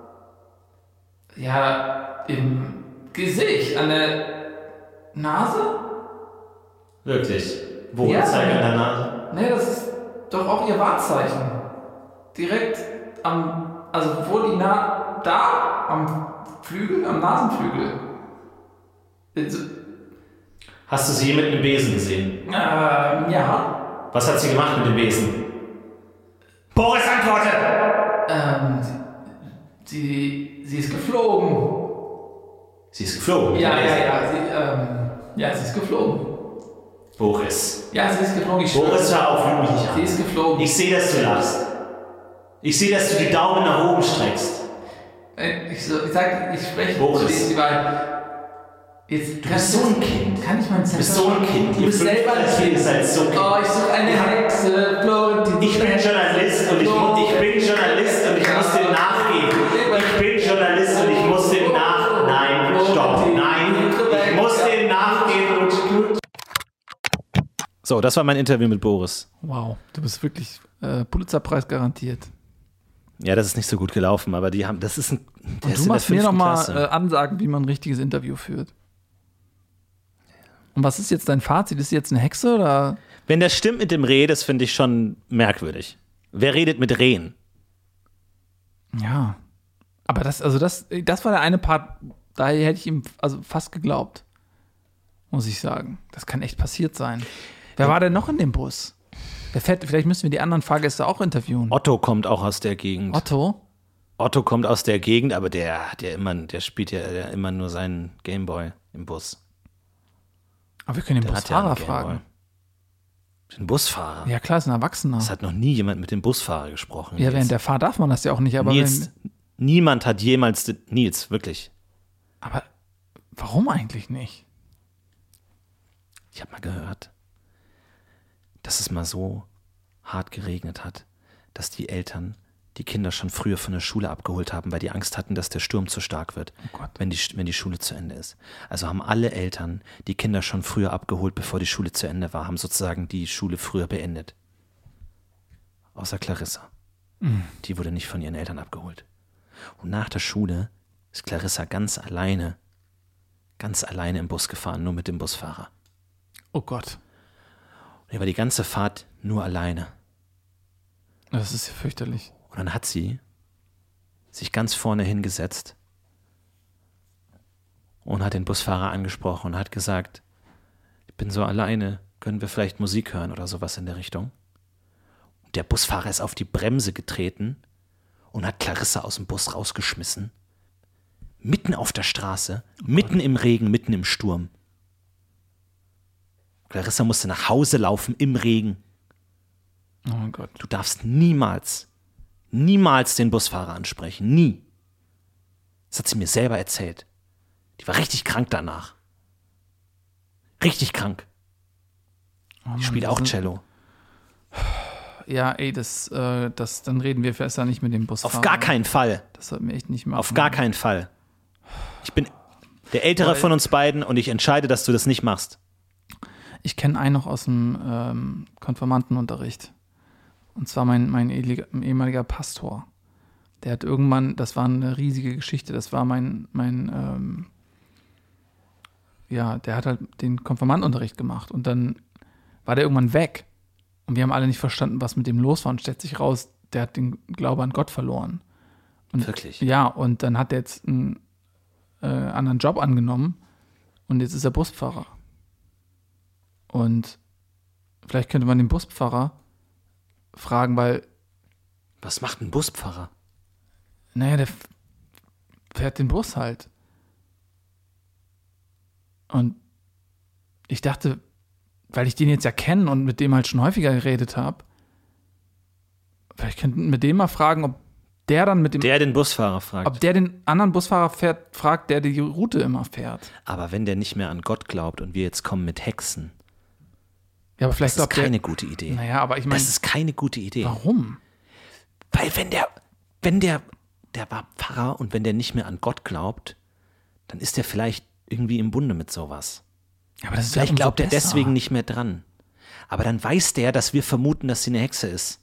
Ja, im Gesicht, an der Nase? Wirklich? Wo? Ja. Zeig an der Nase? Nee, das ist doch auch ihr Wahrzeichen. Direkt am, also wo die Na, da, am Flügel, am Nasenflügel. Also, Hast du sie je mit einem Besen gesehen? ähm, ja. Was hat sie gemacht mit dem Besen? Boris, antworte! Ähm, sie, sie ist geflogen. Sie ist geflogen. Ja, ja, ja, sie, ähm, ja, sie ist geflogen. Boris. Ja, sie ist geflogen. Ich schwöre. Boris, hör auf, lüg mich nicht Sie an. ist geflogen. Ich sehe, dass du lachst. Ich sehe, dass du die Daumen nach oben streckst. Ich, so, ich sag, ich spreche Boris. zu dir, die beiden. Jetzt, Du bist so ein Kind. Kann ich meinen Zettel? Du bist so ein Kind. Du bist selber ein Kind. Ihr seid so Kind. Oh, ich suche eine Hexe, Florentin. Ich bin Journalist und ich, mu- ich bin Journalist und ich muss dem nachgehen. Ich bin Journalist und ich muss dem nach... Nein, stopp. Nein, ich muss dem nachgehen und... So, das war mein Interview mit Boris. Wow, du bist wirklich äh, Pulitzerpreis garantiert. Ja, das ist nicht so gut gelaufen, aber die haben... Das ist ein... Der Und ist du in der machst mir fünften nochmal Klasse. äh, Ansagen, wie man ein richtiges Interview führt. Und was ist jetzt dein Fazit? Ist sie jetzt eine Hexe oder? Wenn das stimmt mit dem Reh, das finde ich schon merkwürdig. Wer redet mit Rehen? Ja. Aber das, also das, das war der eine Part, da hätte ich ihm also fast geglaubt. Muss ich sagen. Das kann echt passiert sein. Wer war denn noch in dem Bus? Wer fährt, vielleicht müssen wir die anderen Fahrgäste auch interviewen. Otto kommt auch aus der Gegend. Otto? Otto kommt aus der Gegend, aber der, der, immer, der spielt ja der immer nur seinen Gameboy im Bus. Aber wir können den Der hat ja Busfahrer einen Gameboy. fragen. Den Busfahrer. Ja klar, ist ein Erwachsener. Es hat noch nie jemand mit dem Busfahrer gesprochen. Ja, Nils. während der Fahrt darf man das ja auch nicht, aber Nils, wenn, niemand hat jemals, den, Nils, wirklich. aber warum eigentlich nicht? Ich habe mal gehört, dass es mal so hart geregnet hat, dass die Eltern die Kinder schon früher von der Schule abgeholt haben, weil die Angst hatten, dass der Sturm zu stark wird, Oh Gott. wenn die, wenn die Schule zu Ende ist. Also haben alle Eltern die Kinder schon früher abgeholt, bevor die Schule zu Ende war, haben sozusagen die Schule früher beendet. Außer Clarissa. Mhm. Die wurde nicht von ihren Eltern abgeholt. Und nach der Schule ist Clarissa ganz alleine, ganz alleine im Bus gefahren, nur mit dem Busfahrer. Oh Gott. Und die war die ganze Fahrt nur alleine. Das ist ja fürchterlich. Und dann hat sie sich ganz vorne hingesetzt und hat den Busfahrer angesprochen und hat gesagt, ich bin so alleine, können wir vielleicht Musik hören oder sowas in der Richtung. Und der Busfahrer ist auf die Bremse getreten und hat Clarissa aus dem Bus rausgeschmissen. Mitten auf der Straße, mitten im Regen, mitten im Sturm. Clarissa musste nach Hause laufen im Regen. Oh mein Gott. Du darfst niemals, niemals den Busfahrer ansprechen. Nie. Das hat sie mir selber erzählt. Die war richtig krank danach. Richtig krank. Oh Die spielt das auch sind- Cello. Ja, ey, das, äh, das, dann reden wir besser nicht mit dem Busfahrer. Auf gar keinen Fall. Das sollten wir echt nicht machen. Auf gar keinen Fall. Ich bin der Ältere Weil- von uns beiden und ich entscheide, dass du das nicht machst. Ich kenne einen noch aus dem ähm, Konfirmandenunterricht. Und zwar mein, mein ehemaliger Pastor. Der hat irgendwann, das war eine riesige Geschichte, das war mein, mein ähm, ja, der hat halt den Konfirmandenunterricht gemacht und dann war der irgendwann weg. Und wir haben alle nicht verstanden, was mit dem los war und stellt sich raus, der hat den Glauben an Gott verloren. Und, Wirklich? Ja, und dann hat er jetzt einen äh, anderen Job angenommen und jetzt ist er Busfahrer. Und vielleicht könnte man den Busfahrer fragen, weil, Was macht ein Busfahrer? naja, der f- fährt den Bus halt. Und ich dachte, weil ich den jetzt ja kenne und mit dem halt schon häufiger geredet habe, vielleicht könnten wir den mal fragen, ob der dann mit dem, Der den Busfahrer fragt. ob der den anderen Busfahrer fährt, fragt, der die Route immer fährt. Aber wenn der nicht mehr an Gott glaubt und wir jetzt kommen mit Hexen, Ja, aber vielleicht das ist glaubt keine der, gute Idee. naja, aber ich meine, Das ist keine gute Idee. warum? Weil wenn der, wenn der, der war Pfarrer und wenn der nicht mehr an Gott glaubt, dann ist der vielleicht irgendwie im Bunde mit sowas. Ja, aber das ist Vielleicht ja umso glaubt er besser. deswegen nicht mehr dran. Aber dann weiß der, dass wir vermuten, dass sie eine Hexe ist.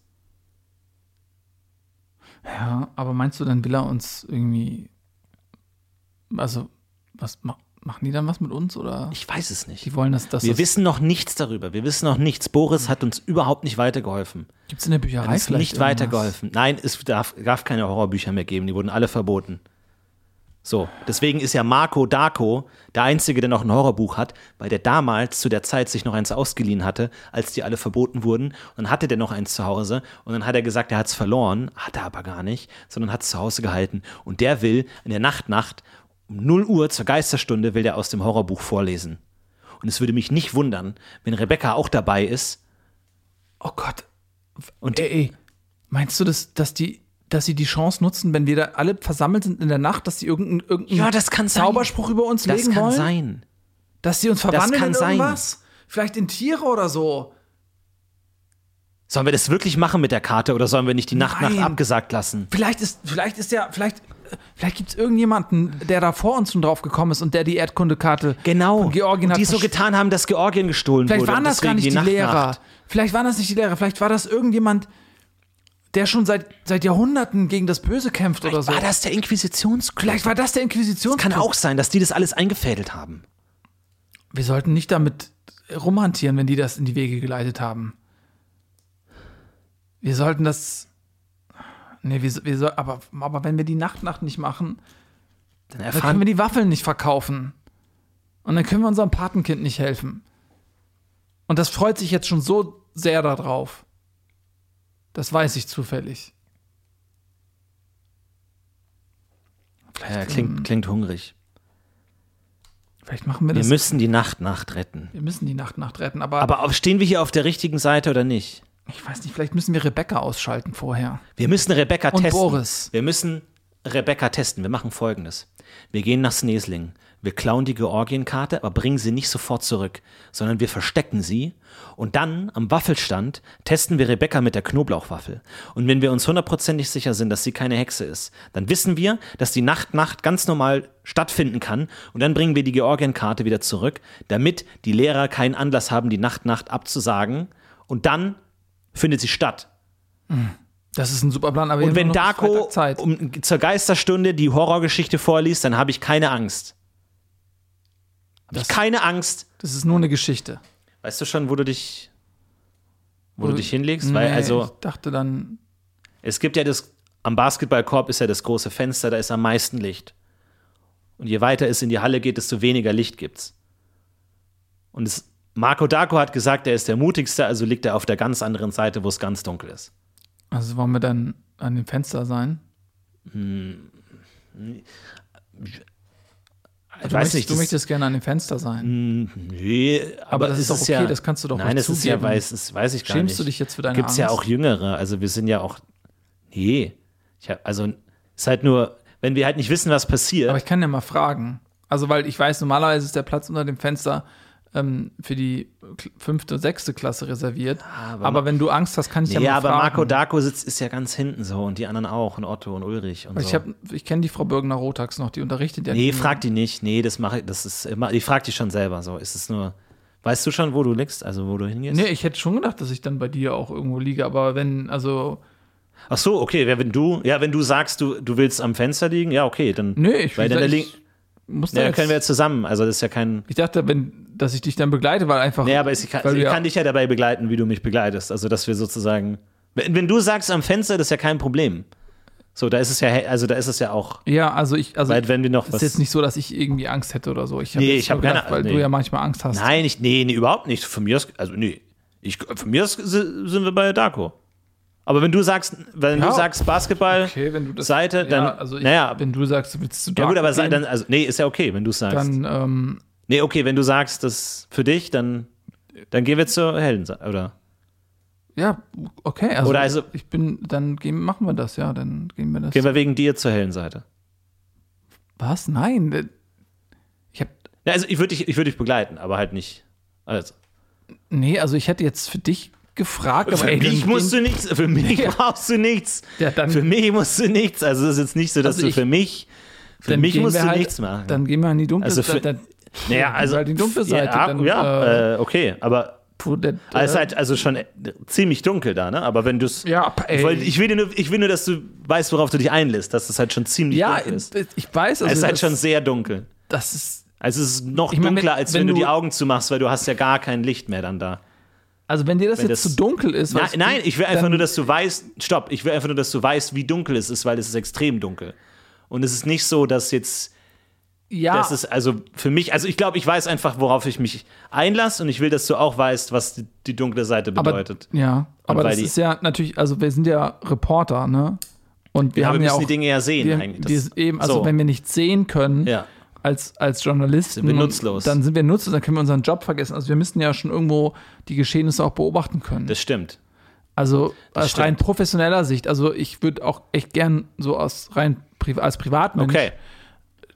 Ja, aber meinst du, dann will er uns irgendwie, also, was ma- machen die dann was mit uns oder Ich weiß es nicht. die wollen, dass das Wir wissen noch nichts darüber. Wir wissen noch nichts. Boris hat uns überhaupt nicht weitergeholfen. Gibt es in der Er Bücherei hat uns vielleicht nicht irgendwas? weitergeholfen. Nein, es darf, darf keine Horrorbücher mehr geben. Die wurden alle verboten. So, deswegen ist ja Marco Darko der Einzige, der noch ein Horrorbuch hat, weil der damals zu der Zeit sich noch eins ausgeliehen hatte, als die alle verboten wurden. Und dann hatte der noch eins zu Hause und dann hat er gesagt, er hat es verloren, hat er aber gar nicht, sondern hat es zu Hause gehalten. Und der will in der Nachtnacht um null Uhr zur Geisterstunde will der aus dem Horrorbuch vorlesen. Und es würde mich nicht wundern, wenn Rebecca auch dabei ist. Oh Gott. Und Ey, ey, meinst du, dass, dass, die, dass sie die Chance nutzen, wenn wir da alle versammelt sind in der Nacht, dass sie irgendeinen irgendein Ja, das kann sein. Zauberspruch über uns Das legen kann wollen? sein. Dass sie uns verwandeln kann in sein. irgendwas? Vielleicht in Tiere oder so. Sollen wir das wirklich machen mit der Karte oder sollen wir nicht die Nacht Nein. Nacht abgesagt lassen? Vielleicht ist, vielleicht ist ja, vielleicht, vielleicht gibt es irgendjemanden, der da vor uns schon drauf gekommen ist und der die Erdkundekarte Genau. von Georgien Und hat die so versch- getan haben, dass Georgien gestohlen Vielleicht wurde. waren und das gar deswegen nicht die, die Lehrer. Nacht-Nacht. Vielleicht waren das nicht die Lehrer. Vielleicht war das irgendjemand, der schon seit, seit Jahrhunderten gegen das Böse kämpft oder so. War das der Inquisitionsclub? Vielleicht war das der Inquisitions. Kann auch sein, dass die das alles eingefädelt haben. Wir sollten nicht damit rumhantieren, wenn die das in die Wege geleitet haben. Wir sollten das. Nee, wir, wir soll, aber, aber wenn wir die Nacht-Nacht nicht machen, Dann dann können erfahren wir die Waffeln nicht verkaufen. Und dann können wir unserem Patenkind nicht helfen. Und das freut sich jetzt schon so sehr darauf. Das weiß ich zufällig. ja, klingt, klingt hungrig. Vielleicht machen wir Wir das. müssen die Nacht-Nacht retten. wir müssen die Nacht-Nacht retten, aber, Aber auf- stehen wir hier auf der richtigen Seite oder nicht? ich weiß nicht, vielleicht müssen wir Rebecca ausschalten vorher. Wir müssen Rebecca Und testen. Boris. Wir müssen Rebecca testen. Wir machen Folgendes. Wir gehen nach Sneesling. Wir klauen die Georgienkarte, aber bringen sie nicht sofort zurück, sondern wir verstecken sie. Und dann am Waffelstand testen wir Rebecca mit der Knoblauchwaffel. Und wenn wir uns hundertprozentig sicher sind, dass sie keine Hexe ist, dann wissen wir, dass die Nacht-Nacht ganz normal stattfinden kann. Und dann bringen wir die Georgienkarte wieder zurück, damit die Lehrer keinen Anlass haben, die Nacht-Nacht abzusagen. Und dann findet sie statt. Das ist ein super Plan. Aber wir Und haben wenn nur noch bis Darko Freitag Zeit. um, zur Geisterstunde die Horrorgeschichte vorliest, dann habe ich keine Angst. Habe ich Das- keine Angst. Das ist nur eine Geschichte. Weißt du schon, wo du dich, wo du Wo- dich hinlegst? Nee, Weil also ich dachte dann, es gibt ja das, am Basketballkorb ist ja das große Fenster, da ist am meisten Licht. Und je weiter es in die Halle geht, desto weniger Licht gibt's. Und es, Marco Darko hat gesagt, er ist der mutigste, also liegt er auf der ganz anderen Seite, wo es ganz dunkel ist. also wollen wir dann an dem Fenster sein? Ich Du weiß möchtest, nicht, du das- möchtest gerne an dem Fenster sein. Nee, aber, Aber das es ist doch okay, ja, das kannst du doch Nein, ruhig es ist ja, zugeben. weiß, das weiß ich gar Schämst nicht. du dich jetzt für deine Gibt's ja Angst? auch Jüngere, also wir sind ja auch, nee, ich hab, also es ist halt nur, wenn wir halt nicht wissen, was passiert. Aber ich kann ja mal fragen. Also, weil ich weiß, normalerweise ist der Platz unter dem Fenster ähm, für die K- fünfte, sechste Klasse reserviert. aber aber wenn du Angst hast, kann ich nee, ja mal ja, aber fragen. Marco Darko sitzt, ist ja ganz hinten so und die anderen auch und Otto und Ulrich und Weil so. ich hab, ich kenne die Frau Bürgner-Rotax noch, die unterrichtet ja nee, die- frag die nicht, nee, das mache ich, das ist immer, ich frag die schon selber so, ist es nur, weißt du schon, wo du liegst, also wo du hingehst? Nee, ich hätte schon gedacht, dass ich dann bei dir auch irgendwo liege, aber wenn, also, Ach so, okay, ja, wenn du, ja, wenn du sagst, du, du willst am Fenster liegen, ja, okay, dann, nee, ich, weil dann da ich, liegen, muss da ja, dann jetzt, können wir ja zusammen, also das ist ja kein, ich dachte, wenn, dass ich dich dann begleite, weil einfach. nee, aber ich kann, weil ich wir- kann dich ja dabei begleiten, wie du mich begleitest, also dass wir sozusagen, wenn, wenn du sagst am Fenster, das ist ja kein Problem. So, da ist es ja, also da ist es ja auch, Ja, also ich, also weil wenn wir noch es was, ist jetzt nicht so, dass ich irgendwie Angst hätte oder so. Ich hab Nee, jetzt ich hab nur keine- gedacht, weil nee. du ja manchmal Angst hast. nein, ich, nee, nee, überhaupt nicht, von mir aus, also nee, ich, von mir aus si- sind wir bei Darko. Aber wenn du sagst, wenn Ja. du sagst Basketball, Okay, wenn du das Seite, dann, ja, also ich, naja, wenn du sagst, du willst zu ja Dark gut, aber sei- gehen, dann, also, nee, ist ja okay, wenn du es sagst. dann ähm, Nee, okay, wenn du sagst, das für dich, dann, dann gehen wir zur Heldenseite, oder? ja, okay, also, Oder also- ich bin, dann gehen, machen wir das, ja, dann gehen wir das. Gehen wir wegen dir zur Heldenseite. Was? Nein, äh, ich hab, Ja, also ich würde dich, ich würd dich begleiten, aber halt nicht. Also. nee, also ich hätte jetzt für dich gefragt, aber Für ey, mich dann musst gehen- du nichts, für mich Ja. brauchst du nichts. Ja, dann- für mich musst du nichts. Also es ist jetzt nicht so, dass Also du ich- für mich, für dann mich gehen musst wir du halt, nichts machen. Dann gehen wir an die dunkle Also für- Seite. Dann, naja, also halt die dunkle Seite. Ja, dann, ja äh, äh, okay, aber wo der, es ist halt also schon ziemlich dunkel da, ne? Aber wenn du es, ja, ey. ich, wollt- ich will dir nur, ich will nur, dass du weißt, worauf du dich einlässt, dass das halt schon ziemlich ja, dunkel ist. ich weiß, also es ist halt das, schon sehr dunkel. das ist, Also es ist noch Ich mein, wenn- dunkler, als wenn, wenn du die du- Augen zumachst, weil du hast ja gar kein Licht mehr dann da. also wenn dir das Wenn jetzt das- zu dunkel ist, Na, weißt du, nein, ich will einfach dann- nur, dass du weißt, stopp, ich will einfach nur, dass du weißt, wie dunkel es ist, weil es ist extrem dunkel. Und es ist nicht so, dass jetzt, ja, das ist also für mich, also ich glaube, ich weiß einfach, worauf ich mich einlasse und ich will, dass du auch weißt, was die, die dunkle Seite bedeutet. Aber, ja, aber weil das die- ist ja natürlich, also wir sind ja Reporter, ne? Und wir Ja, haben wir ja müssen auch die Dinge ja sehen wir, eigentlich. Wir Das- eben, also so. wenn wir nichts sehen können Ja. als, als Journalisten, Sind wir und nutzlos. Dann sind wir nutzlos, dann können wir unseren Job vergessen. Also wir müssen ja schon irgendwo die Geschehnisse auch beobachten können. Das stimmt. Also aus stimmt. rein professioneller Sicht, also ich würde auch echt gern so aus rein Pri als Privatmensch Okay.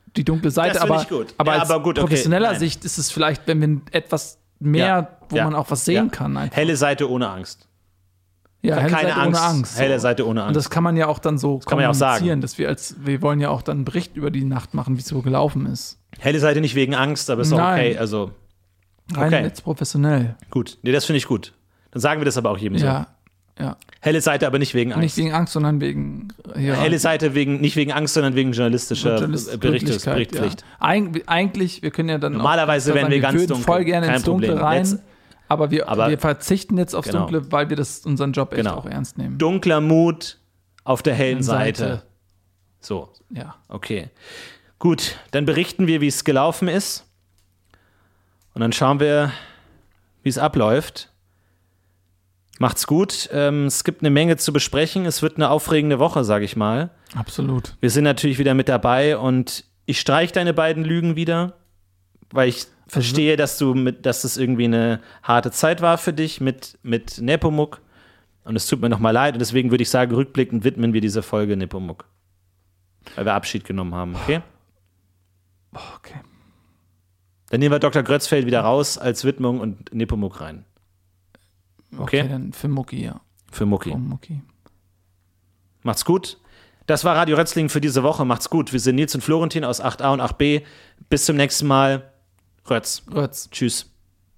die dunkle Seite, Das finde aber, ich gut. aber Ja, als aber gut, okay, professioneller nein. Sicht ist es vielleicht, wenn wir etwas mehr, Ja, wo ja, man auch was sehen ja. kann. Einfach. Helle Seite ohne Angst. Ja, helle keine Seite Angst, ohne Angst. So. helle Seite ohne Angst. Und das kann man ja auch dann so kann man ja auch sagen. dass wir als, wir wollen ja auch dann einen Bericht über die Nacht machen, wie es so gelaufen ist. Helle Seite nicht wegen Angst, aber ist auch Nein. okay. Also, Rein Okay. jetzt professionell. gut. Nee, das finde ich gut. Dann sagen wir das aber auch jedem so. Ja, ja. Helle Seite, aber nicht wegen Angst. Nicht wegen Angst, sondern wegen ja, Helle Seite wegen, nicht wegen Angst, sondern wegen journalistischer Journalist- Berichtes, Gründlichkeit, Berichtspflicht. Ja. Eig eigentlich, wir können ja dann Normalerweise auch, wären wir sagen, ganz würden dunkel. voll gerne Kein ins Dunkle Problem. rein, Jetzt- aber, wir, aber- wir verzichten jetzt aufs Genau. Dunkle, weil wir das unseren Job echt Genau. auch ernst nehmen. Dunkler Mut auf der hellen Seite. Seite. So, Ja. okay. Gut, dann berichten wir, wie es gelaufen ist. Und dann schauen wir, wie es abläuft. Macht's gut. Ähm, es gibt eine Menge zu besprechen. Es wird eine aufregende Woche, sage ich mal. Absolut. Wir sind natürlich wieder mit dabei und ich streiche deine beiden Lügen wieder, weil ich verstehe, dass du mit, dass das irgendwie eine harte Zeit war für dich mit, mit Nepomuk. Und es tut mir nochmal leid. Und deswegen würde ich sagen, rückblickend widmen wir diese Folge Nepomuk. Weil wir Abschied genommen haben, okay? Okay. Dann nehmen wir Doktor Grötzfeld wieder raus als Widmung und Nepomuk rein. Okay, Okay. dann für Mucki, ja. Für Mucki. Oh, Mucki. Macht's gut. Das war Radio Rötzling für diese Woche. Macht's gut. Wir sind Nils und Florentin aus acht a und acht b. Bis zum nächsten Mal. Rötz. Rötz. Tschüss.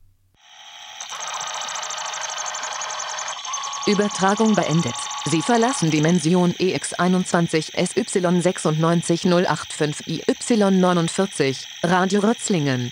Übertragung beendet. Sie verlassen Dimension E X einundzwanzig S Y sechs neun null acht fünf I Y neunundvierzig, Radio Rötzlingen.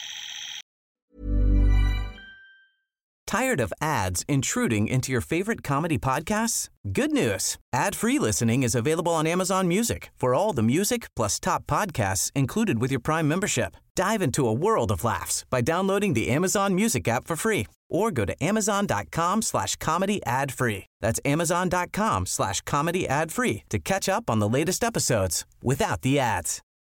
Tired of ads intruding into your favorite comedy podcasts? Good news. Ad-free listening is available on Amazon Music for all the music plus top podcasts included with your Prime membership. Dive into a world of laughs by downloading the Amazon Music app for free or go to amazon.com slash comedy ad free. That's amazon.com slash comedy ad free to catch up on the latest episodes without the ads.